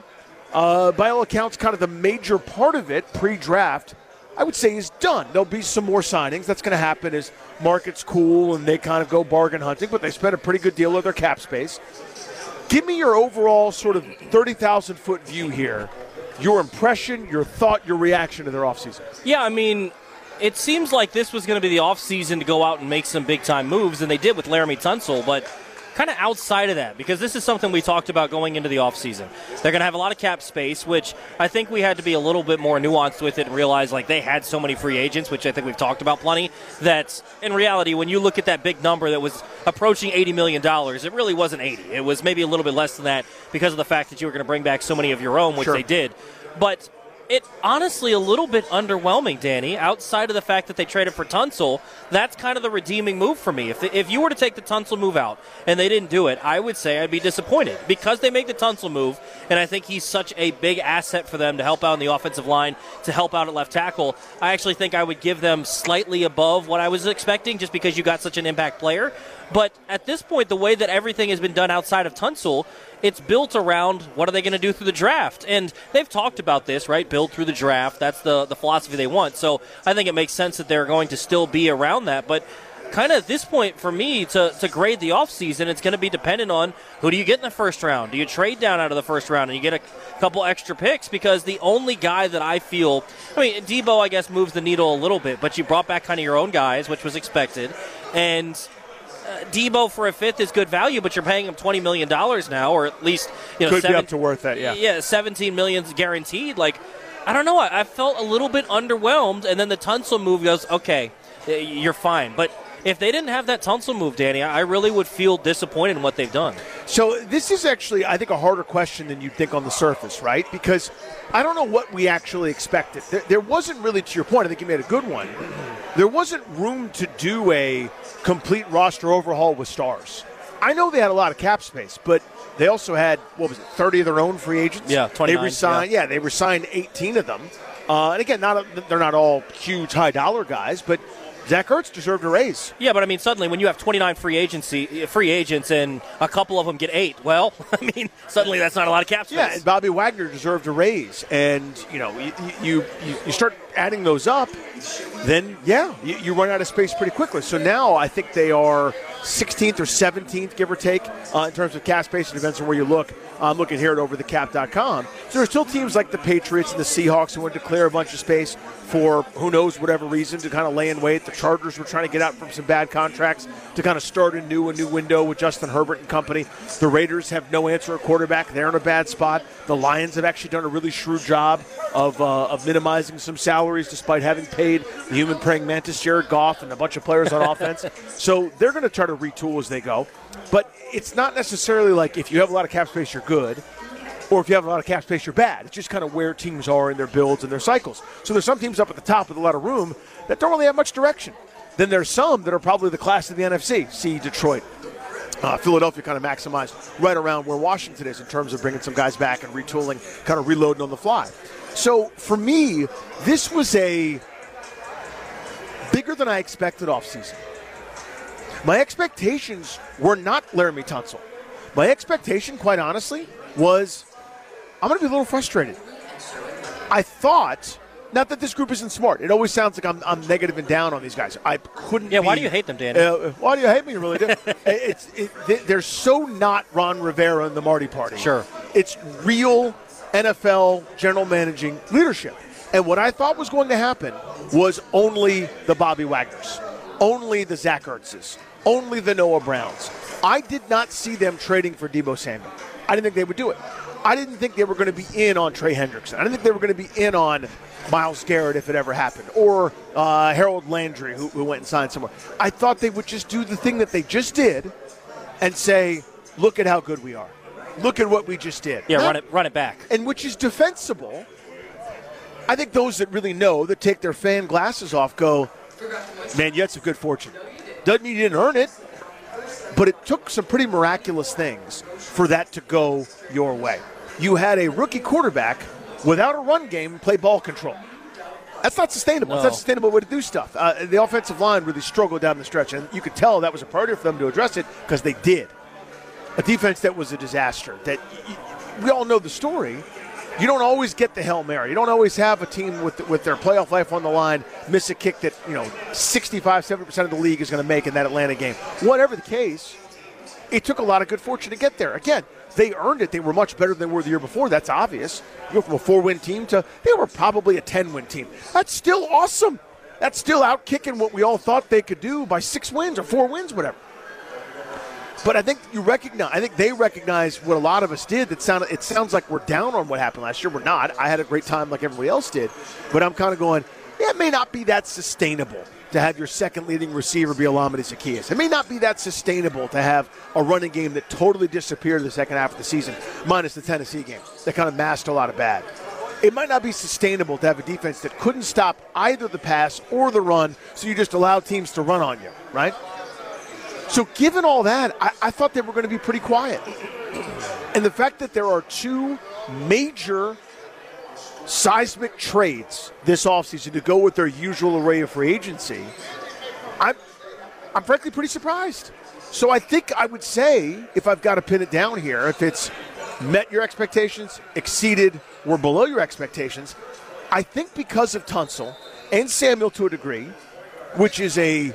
By all accounts, kind of the major part of it, pre-draft, I would say is done. There'll be some more signings. That's going to happen as markets cool and they kind of go bargain hunting, but they spent a pretty good deal of their cap space. Give me your overall sort of 30,000-foot view here, your impression, your thought, your reaction to their offseason. Yeah, I mean, it seems like this was going to be the offseason to go out and make some big-time moves, and they did with Laramie Tunsil, but kind of outside of that, because this is something we talked about going into the offseason. They're going to have a lot of cap space, which I think we had to be a little bit more nuanced with it and realize they had so many free agents, which I think we've talked about plenty, that in reality, when you look at that big number that was approaching $80 million, it really wasn't 80. It was maybe a little bit less than that because of the fact that you were going to bring back so many of your own, which they did. But it honestly a little bit underwhelming, Danny, outside of the fact that they traded for Tunsil. That's kind of the redeeming move for me. If you were to take the Tunsil move out and they didn't do it, I would say I'd be disappointed because they make the Tunsil move, and I think he's such a big asset for them to help out in the offensive line, to help out at left tackle. I actually think I would give them slightly above what I was expecting just because you got such an impact player. But at this point, the way that everything has been done outside of Tunsil, it's built around what are they going to do through the draft. And they've talked about this, right? Build through the draft. That's the philosophy they want. So I think it makes sense that they're going to still be around that. But kind of at this point, for me, to grade the offseason, it's going to be dependent on who do you get in the first round. Do you trade down out of the first round and you get a couple extra picks? Because the only guy that I feel, Debo, I guess, moves the needle a little bit, but you brought back kind of your own guys, which was expected. And Debo for a fifth is good value, but you're paying him $20 million now, or at least could be up to worth that. Yeah, $17 million guaranteed. I don't know. I felt a little bit underwhelmed, and then the Tunsil move goes, okay, you're fine. But if they didn't have that Tunsil move, Danny, I really would feel disappointed in what they've done. So this is actually, I think, a harder question than you'd think on the surface, right? Because I don't know what we actually expected. There wasn't really, to your point, I think you made a good one, there wasn't room to do a complete roster overhaul with stars. I know they had a lot of cap space, but they also had, 30 of their own free agents? Yeah, 29. They resigned 18 of them. And again, they're not all huge high-dollar guys, but Zach Ertz deserved a raise. Yeah, but suddenly when you have 29 free agents and a couple of them get 8, suddenly that's not a lot of cap space. Yeah, and Bobby Wagner deserved a raise. And, you start adding those up, then, you run out of space pretty quickly. So now I think they are 16th or 17th, give or take, in terms of cap space. It depends on where you look. I'm looking here at overthecap.com. So there are still teams like the Patriots and the Seahawks who want to clear a bunch of space for who knows whatever reason to kind of lay in wait. The Chargers were trying to get out from some bad contracts to kind of start a new window with Justin Herbert and company. The Raiders have no answer at quarterback. They're in a bad spot. The Lions have actually done a really shrewd job of minimizing some salaries despite having paid the human praying mantis Jared Goff and a bunch of players on offense. So they're going to try to retool as they go. But it's not necessarily like if you have a lot of cap space, you're good, or if you have a lot of cap space, you're bad. It's just kind of where teams are in their builds and their cycles. So there's some teams up at the top with a lot of room that don't really have much direction. Then there's some that are probably the class of the NFC. See Detroit. Philadelphia kind of maximized right around where Washington is in terms of bringing some guys back and retooling, kind of reloading on the fly. So for me, this was a than I expected offseason. My expectations were not Laramie Tunsil. My expectation, quite honestly, was I'm going to be a little frustrated. I thought, not that this group isn't smart. It always sounds like I'm negative and down on these guys. I couldn't Yeah, be, why do you hate them, Danny? Why do you hate me? You really do. They're so not Ron Rivera and the Marty Party. Sure. It's real NFL general managing leadership. And what I thought was going to happen was only the Bobby Wagners, only the Zach Ertzes, only the Noah Browns. I did not see them trading for Deebo Samuel. I didn't think they would do it. I didn't think they were going to be in on Trey Hendrickson. I didn't think they were going to be in on Myles Garrett if it ever happened, or Harold Landry, who went and signed somewhere. I thought they would just do the thing that they just did and say, look at how good we are. Look at what we just did. Yeah, run it back. And which is defensible. I think those that really know, that take their fan glasses off, go, man, you had some good fortune. Doesn't mean you didn't earn it, but it took some pretty miraculous things for that to go your way. You had a rookie quarterback without a run game play ball control. That's not sustainable. No. It's not a sustainable way to do stuff. The offensive line really struggled down the stretch, and you could tell that was a priority for them to address it because they did. A defense that was a disaster. That we all know the story. You don't always get the Hail Mary. You don't always have a team with their playoff life on the line miss a kick that 65-70% of the league is going to make in that Atlanta game. Whatever the case, it took a lot of good fortune to get there. Again, they earned it. They were much better than they were the year before. That's obvious. You go from a 4-win team to they were probably a 10-win team. That's still awesome. That's still out-kicking what we all thought they could do by 6 wins or 4 wins, whatever. But I think they recognize what a lot of us did. It sounds like we're down on what happened last year. We're not. I had a great time like everybody else did. But I'm kind of going, it may not be that sustainable to have your second leading receiver be Olamide Zaccheaus. It may not be that sustainable to have a running game that totally disappeared in the second half of the season, minus the Tennessee game. That kind of masked a lot of bad. It might not be sustainable to have a defense that couldn't stop either the pass or the run, so you just allow teams to run on you, right? So given all that, I thought they were going to be pretty quiet. And the fact that there are 2 major seismic trades this offseason to go with their usual array of free agency, I'm frankly pretty surprised. So I think I would say, if I've got to pin it down here, if it's met your expectations, exceeded, or below your expectations, I think because of Tunsil and Samuel to a degree, which is a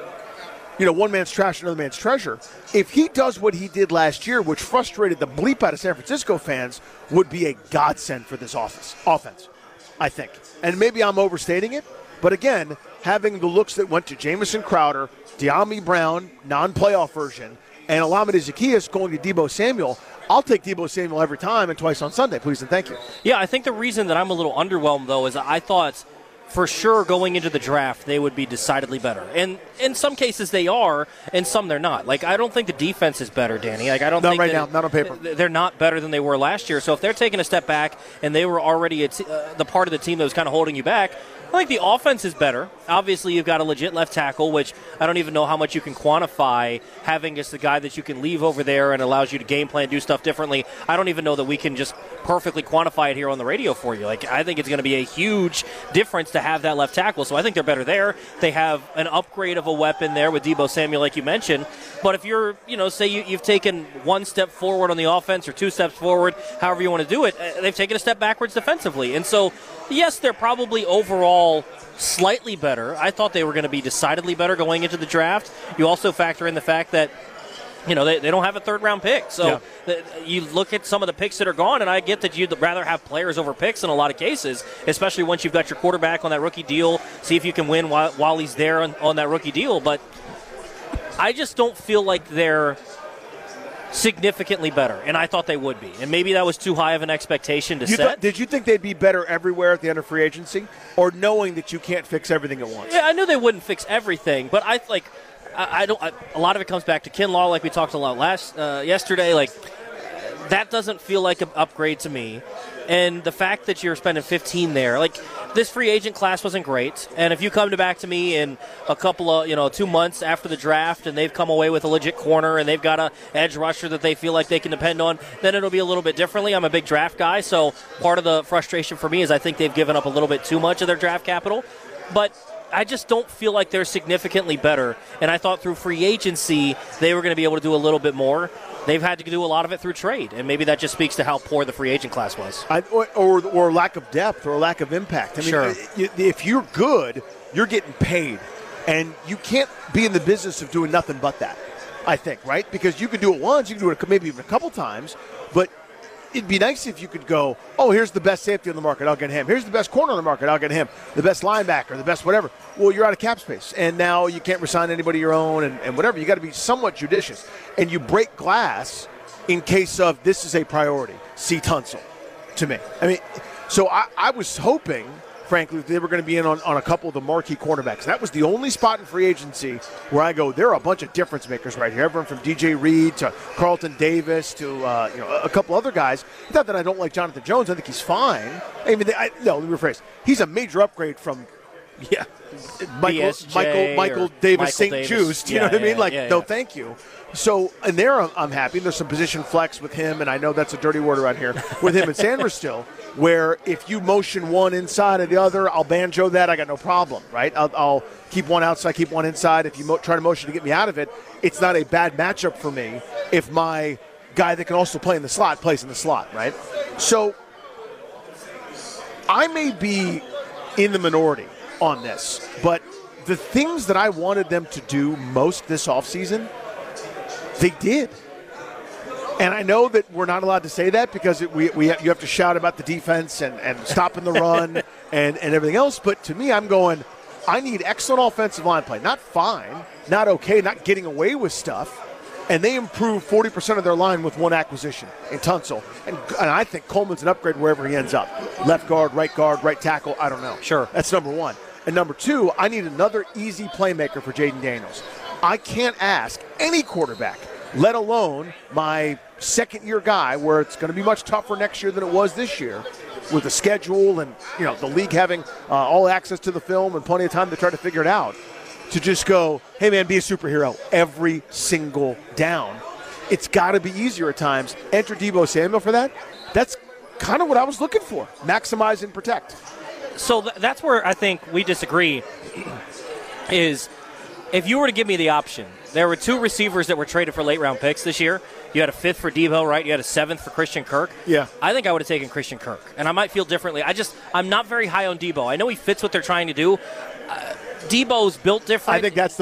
one man's trash, another man's treasure. If he does what he did last year, which frustrated the bleep out of San Francisco fans, would be a godsend for this offense, I think. And maybe I'm overstating it, but again, having the looks that went to Jamison Crowder, De'Ami Brown, non-playoff version, and Olamide Zaccheaus going to Deebo Samuel, I'll take Deebo Samuel every time and twice on Sunday, please and thank you. Yeah, I think the reason that I'm a little underwhelmed, though, is I thought for sure going into the draft they would be decidedly better. And in some cases they are, and some they're not. Like, I don't think the defense is better, Danny. Like, I don't think right now, not on paper. They're not better than they were last year. So if they're taking a step back and they were already the part of the team that was kind of holding you back, I think the offense is better. Obviously, you've got a legit left tackle, which I don't even know how much you can quantify having just the guy that you can leave over there and allows you to game plan, do stuff differently. I don't even know that we can just perfectly quantify it here on the radio for you. Like, I think it's going to be a huge difference to have that left tackle. So I think they're better there. They have an upgrade of a weapon there with Deebo Samuel, like you mentioned. But if you're, say you've taken 1 step forward on the offense or 2 steps forward, however you want to do it, they've taken a step backwards defensively. And so, yes, they're probably overall slightly better. I thought they were going to be decidedly better going into the draft. You also factor in the fact that they don't have a third-round pick. So you look at some of the picks that are gone, and I get that you'd rather have players over picks in a lot of cases, especially once you've got your quarterback on that rookie deal, see if you can win while he's there on that rookie deal. But I just don't feel like they're significantly better, and I thought they would be. And maybe that was too high of an expectation to set. Did you think they'd be better everywhere at the end of free agency, or knowing that you can't fix everything at once? Yeah, I knew they wouldn't fix everything, but I don't. A lot of it comes back to Kinlaw, like we talked a lot yesterday. Like, that doesn't feel like an upgrade to me. And the fact that you're spending 15 there, like, this free agent class wasn't great. And if you come back to me in a couple of, 2 months after the draft and they've come away with a legit corner and they've got an edge rusher that they feel like they can depend on, then it'll be a little bit differently. I'm a big draft guy, so part of the frustration for me is I think they've given up a little bit too much of their draft capital. But I just don't feel like they're significantly better. And I thought through free agency they were going to be able to do a little bit more. They've had to do a lot of it through trade, and maybe that just speaks to how poor the free agent class was. Or lack of depth or lack of impact. I mean, sure. If you're good, you're getting paid. And you can't be in the business of doing nothing but that, I think, right? Because you could do it once, you can do it maybe even a couple times, but it'd be nice if you could go, oh, here's the best safety on the market, I'll get him. Here's the best corner on the market, I'll get him. The best linebacker, the best whatever. Well, you're out of cap space, and now you can't resign anybody your own and whatever. You got to be somewhat judicious. And you break glass in case of this is a priority. See Tunsil, to me. I mean, so I was hoping, frankly, they were going to be in on a couple of the marquee cornerbacks. That was the only spot in free agency where I go, there are a bunch of difference makers right here. Everyone from DJ Reed to Carlton Davis to a couple other guys. Not that I don't like Jonathan Jones. I think he's fine. I mean, let me rephrase. He's a major upgrade from Michael Davis St. Juiced. You know what I mean? No, thank you. So, and there I'm happy. There's some position flex with him, and I know that's a dirty word around here, with him and Sanders still, where if you motion one inside of the other, I'll banjo that. I got no problem, right? I'll keep one outside, keep one inside. If you try to motion to get me out of it, it's not a bad matchup for me if my guy that can also play in the slot plays in the slot, right? So I may be in the minority on this, but the things that I wanted them to do most this offseason, they did. And I know that we're not allowed to say that because you have to shout about the defense and stopping the run and everything else. But to me, I'm going, I need excellent offensive line play. Not fine, not okay, not getting away with stuff. And they improved 40% of their line with one acquisition in Tunsil. And I think Coleman's an upgrade wherever he ends up. Left guard, right tackle, I don't know. Sure. That's number one. And number two, I need another easy playmaker for Jaden Daniels. I can't ask any quarterback, let alone my second-year guy, where it's going to be much tougher next year than it was this year with the schedule and the league having all access to the film and plenty of time to try to figure it out, to just go, hey, man, be a superhero every single down. It's got to be easier at times. Enter Deebo Samuel for that. That's kind of what I was looking for, maximize and protect. So that's where I think we disagree is if you were to give me the option, there were two receivers that were traded for late-round picks this year. You had a 5th for Deebo, right? You had a 7th for Christian Kirk. Yeah. I think I would have taken Christian Kirk, and I might feel differently. I'm not very high on Deebo. I know he fits what they're trying to do. Deebo's built different. I think that's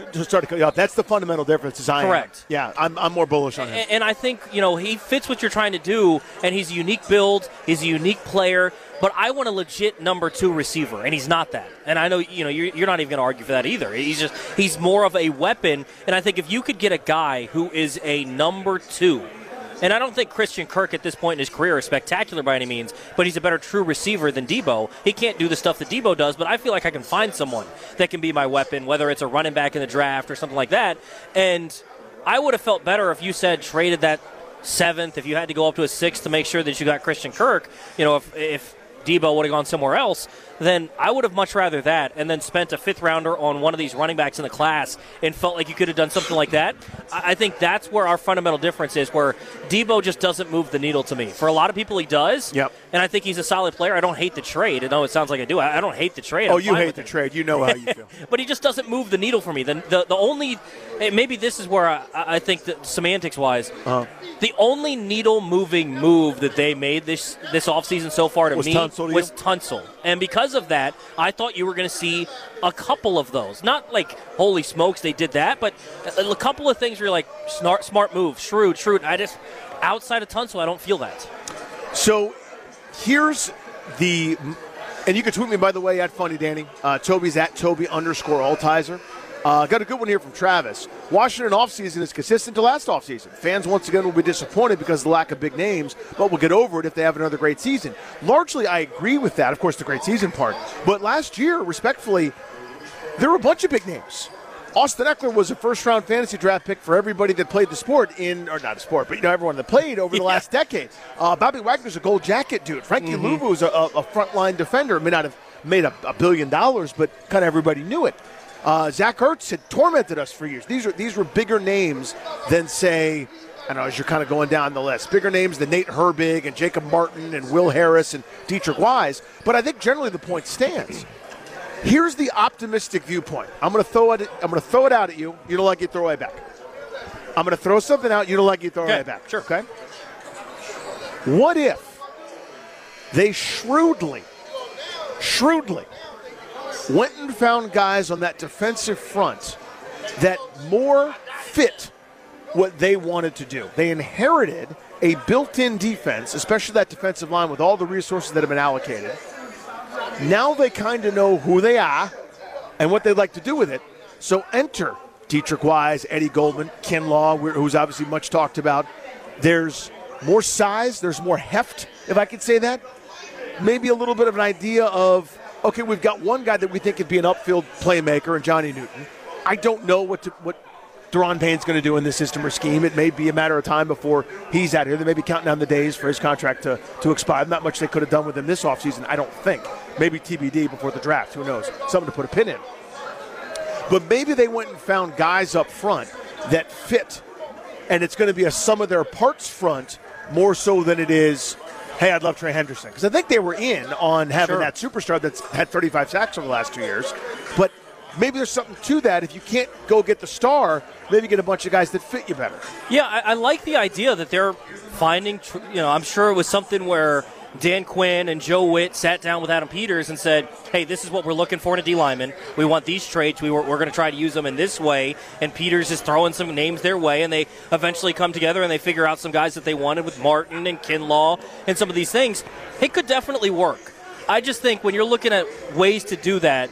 that's the fundamental difference. Correct. Yeah, I'm more bullish on him. And I think, he fits what you're trying to do, and he's a unique build, he's a unique player, but I want a legit number 2 receiver, and he's not that. And I know, you're not even going to argue for that either. He's more of a weapon, and I think if you could get a guy who is a number 2, and I don't think Christian Kirk at this point in his career is spectacular by any means, but he's a better true receiver than Deebo. He can't do the stuff that Deebo does, but I feel like I can find someone that can be my weapon, whether it's a running back in the draft or something like that. And I would have felt better if you said traded that 7th, if you had to go up to a 6th to make sure that you got Christian Kirk, if Deebo would have gone somewhere else, then I would have much rather that and then spent a 5th rounder on one of these running backs in the class and felt like you could have done something like that. I think that's where our fundamental difference is, where Deebo just doesn't move the needle to me. For a lot of people, he does. Yep. And I think he's a solid player. I don't hate the trade. I know it sounds like I do. I don't hate the trade. Oh, you hate the trade. You know how you feel. But he just doesn't move the needle for me. The only – maybe this is where I think that semantics-wise, the only needle-moving move that they made this offseason so far to me was Tunsil. And because of that, I thought you were going to see a couple of those. Not like, holy smokes, they did that, but a couple of things where you're like, smart move, shrewd. Outside of Tunsil, I don't feel that. So here's the, and you can tweet me, by the way, at Funny Danny. Toby's at Toby_Altizer. Got a good one here from Travis. Washington offseason is consistent to last offseason. Fans, once again, will be disappointed because of the lack of big names, but will get over it if they have another great season. Largely, I agree with that, of course, the great season part. But last year, respectfully, there were a bunch of big names. Austin Eckler was a first-round fantasy draft pick for everybody that played the sport or not a sport, but everyone that played over the last decade. Bobby Wagner's a gold jacket dude. Frankie Louvu is a frontline defender. May not have made $1 billion, but kind of everybody knew it. Zach Ertz had tormented us for years. These were bigger names than, say, I don't know, as you're kind of going down the list, bigger names than Nate Herbig and Jacob Martin and Will Harris and Dietrich Wise. But I think generally the point stands. Here's the optimistic viewpoint. I'm going to throw it out at you. You don't like it, throw it back. I'm going to throw something out. You don't like it, throw it back. Sure. Okay? What if they shrewdly went and found guys on that defensive front that more fit what they wanted to do? They inherited a built-in defense, especially that defensive line with all the resources that have been allocated. Now they kind of know who they are and what they'd like to do with it. So enter Dietrich Wise, Eddie Goldman, Kinlaw, who's obviously much talked about. There's more size. There's more heft, if I could say that. Maybe a little bit of an idea of, okay, we've got one guy that we think could be an upfield playmaker in Johnny Newton. I don't know what Deron Payne's going to do in this system or scheme. It may be a matter of time before he's out here. They may be counting down the days for his contract to expire. Not much they could have done with him this offseason, I don't think. Maybe TBD before the draft. Who knows? Something to put a pin in. But maybe they went and found guys up front that fit, and it's going to be a sum of their parts front more so than it is, hey, I'd love Trey Henderson. Because I think they were in on having that superstar that's had 35 sacks over the last 2 years. But maybe there's something to that. If you can't go get the star, maybe get a bunch of guys that fit you better. Yeah, I like the idea that they're finding, I'm sure it was something where Dan Quinn and Joe Witt sat down with Adam Peters and said, hey, this is what we're looking for in a D lineman. We want these traits. We're going to try to use them in this way. And Peters is throwing some names their way, and they eventually come together and they figure out some guys that they wanted with Martin and Kinlaw and some of these things. It could definitely work. I just think when you're looking at ways to do that,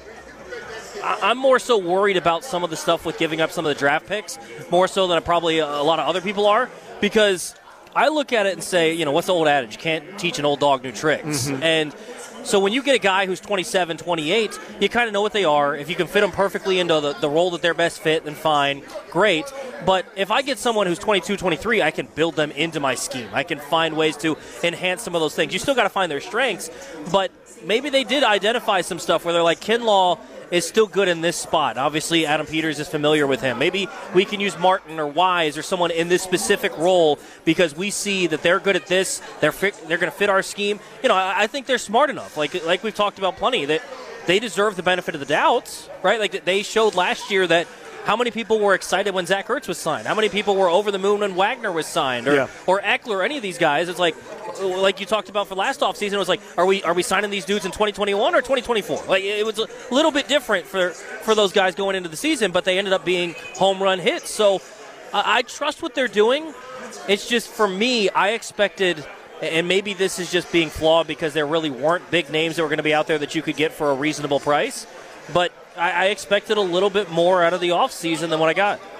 I'm more so worried about some of the stuff with giving up some of the draft picks, more so than probably a lot of other people are, because I look at it and say, what's the old adage? You can't teach an old dog new tricks. Mm-hmm. And so when you get a guy who's 27, 28, you kind of know what they are. If you can fit them perfectly into the role that they're best fit, then fine, great. But if I get someone who's 22, 23, I can build them into my scheme. I can find ways to enhance some of those things. You still got to find their strengths, but maybe they did identify some stuff where they're like, Kinlaw is still good in this spot. Obviously, Adam Peters is familiar with him. Maybe we can use Martin or Wise or someone in this specific role because we see that they're good at this. They're going to fit our scheme. I think they're smart enough. Like we've talked about plenty, that they deserve the benefit of the doubt, right? Like they showed last year that how many people were excited when Zach Ertz was signed? How many people were over the moon when Wagner was signed? Or Eckler, any of these guys? It's like you talked about for last offseason, it was like, are we signing these dudes in 2021 or 2024? Like, it was a little bit different for those guys going into the season, but they ended up being home run hits. So I trust what they're doing. It's just, for me, I expected, and maybe this is just being flawed because there really weren't big names that were going to be out there that you could get for a reasonable price, but I expected a little bit more out of the offseason than what I got.